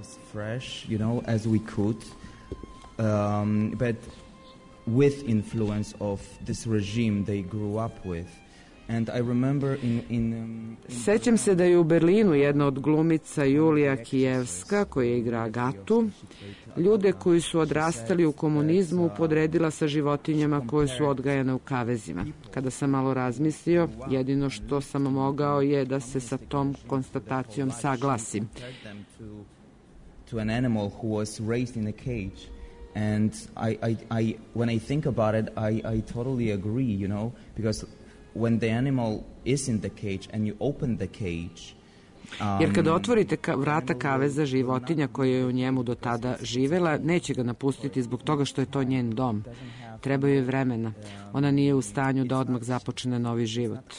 G: Um, but with influence of this regime they grew up with. And I remember in, in, um, in...
E: Sećam se da je u Berlinu jedna od glumica, Julija Kijevska, koja igra Agatu, ljude koji su odrastali u komunizmu podredila sa životinjama koje su odgajane u kavezima. Kada sam malo razmislio, jedino što sam mogao je da se sa tom konstatacijom saglasim.
G: To an animal who was raised in a cage. And I, I, I, when I think about it, I, I totally agree, you know, because when the animal is in the cage and you open the cage... Um,
E: Jer kada otvorite ka, vrata kaveza, životinja koja je u njemu do tada živela, neće ga napustiti zbog toga što je to njen dom. Treba joj vremena. Ona nije u stanju da odmah započne novi život.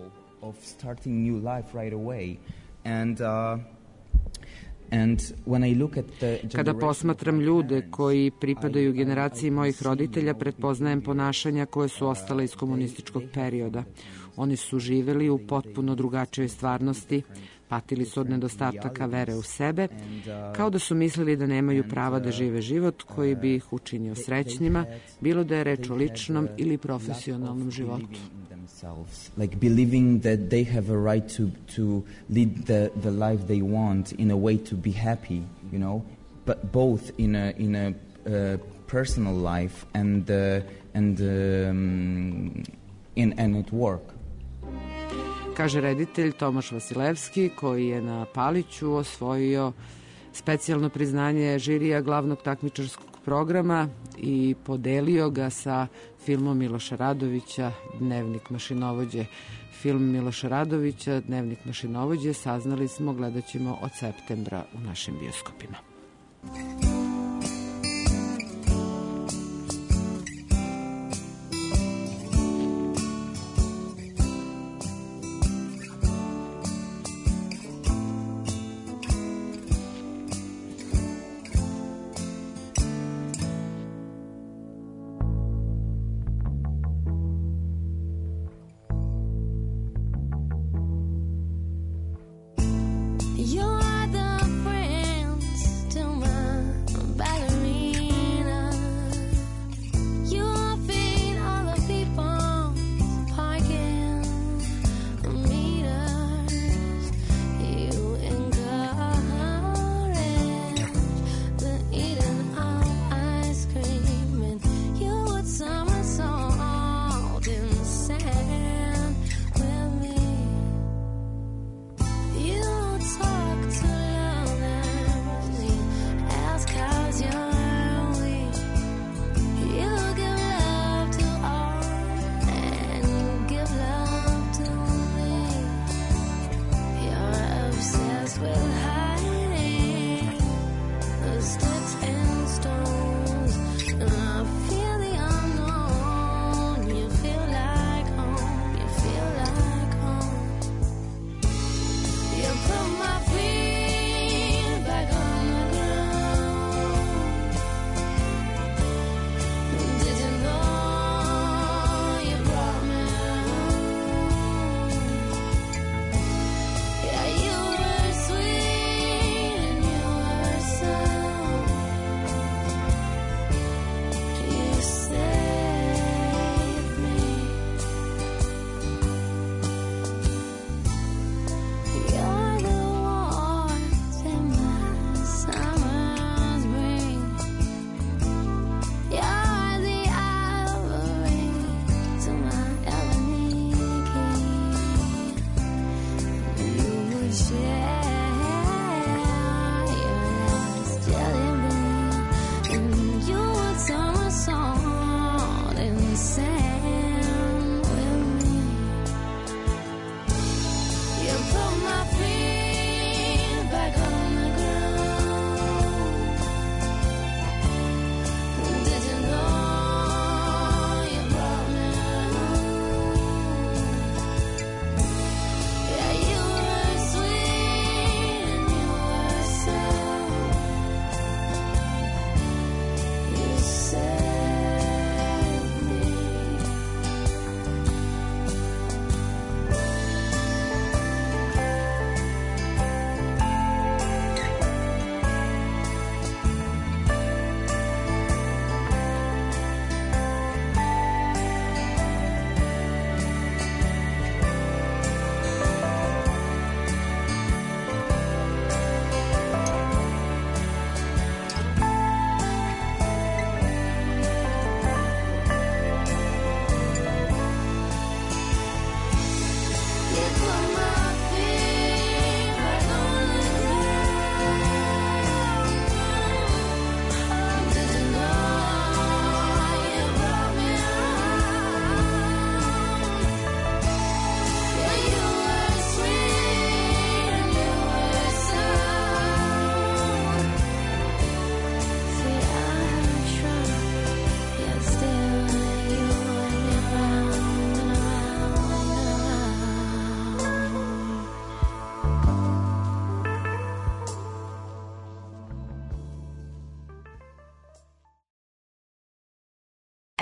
G: And... Uh, And when I look at the
E: Kada posmatram ljude koji pripadaju generaciji mojih roditelja, pretpoznajem ponašanja koje su ostale iz komunističkog perioda. Oni su živeli u potpuno drugačijoj stvarnosti, patili su od nedostataka vere u sebe, kao da su mislili da nemaju prava da žive život koji bi ih učinio srećnima, bilo da je reč o ličnom ili profesionalnom životu.
G: Like believing that they have a right to to lead the the life they want in a way to be happy, you know, but both in a in a uh, personal life and uh, and um, in and at work.
E: Kaže reditelj Tomaš Vasilevski, koji je na Paliću osvojio specijalno priznanje žirija glavnog takmičarskog programa i podelio ga sa filmom Miloša Radovića Dnevnik mašinovođe. Film Miloša Radovića Dnevnik mašinovođe, saznali smo, gledat ćemo od septembra u našim bioskopima.
F: You're the friends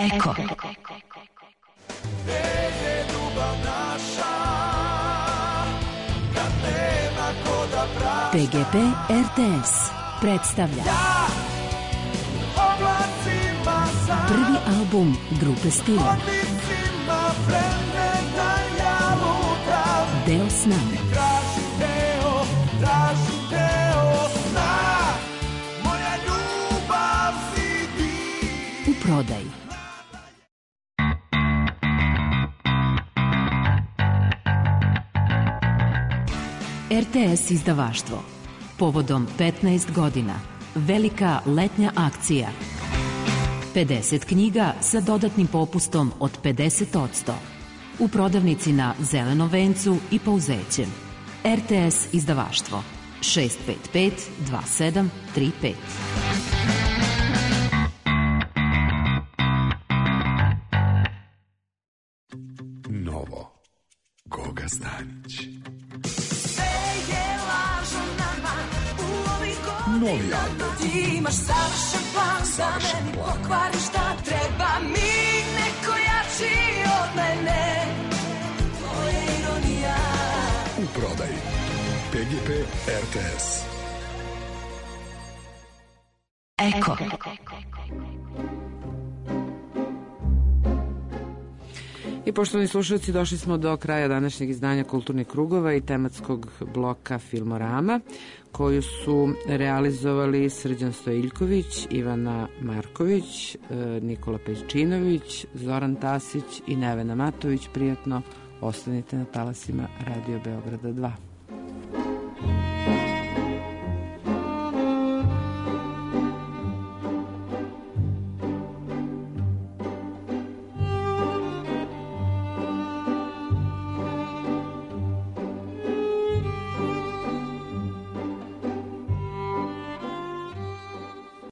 D: Eko. P G P R T S predstavlja prvi album grupe Stila. Deo sna. U prodaji. R T S izdavaštvo. Povodom petnaest godina. Velika letnja akcija. pedeset knjiga sa dodatnim popustom od pedeset posto. U prodavnici na Zelenom vencu i Pouzećem. R T S izdavaštvo. šest pet pet dva sedam tri pet.
R: Novo. Goga Stanić. Novi album.
F: Imaš savršen plan da meni pokvari šta treba mi neko jači od mene. To je ironija.
R: U prodaji. P G P R T S.
D: Eko.
E: I poštovani slušalci, došli smo do kraja današnjeg izdanja Kulturnih krugova i tematskog bloka Filmorama, koju su realizovali Srđan Stojiljković, Ivana Marković, Nikola Pejčinović, Zoran Tasić i Nevena Matović. Prijatno ostanite na talasima Radio Beograda dva.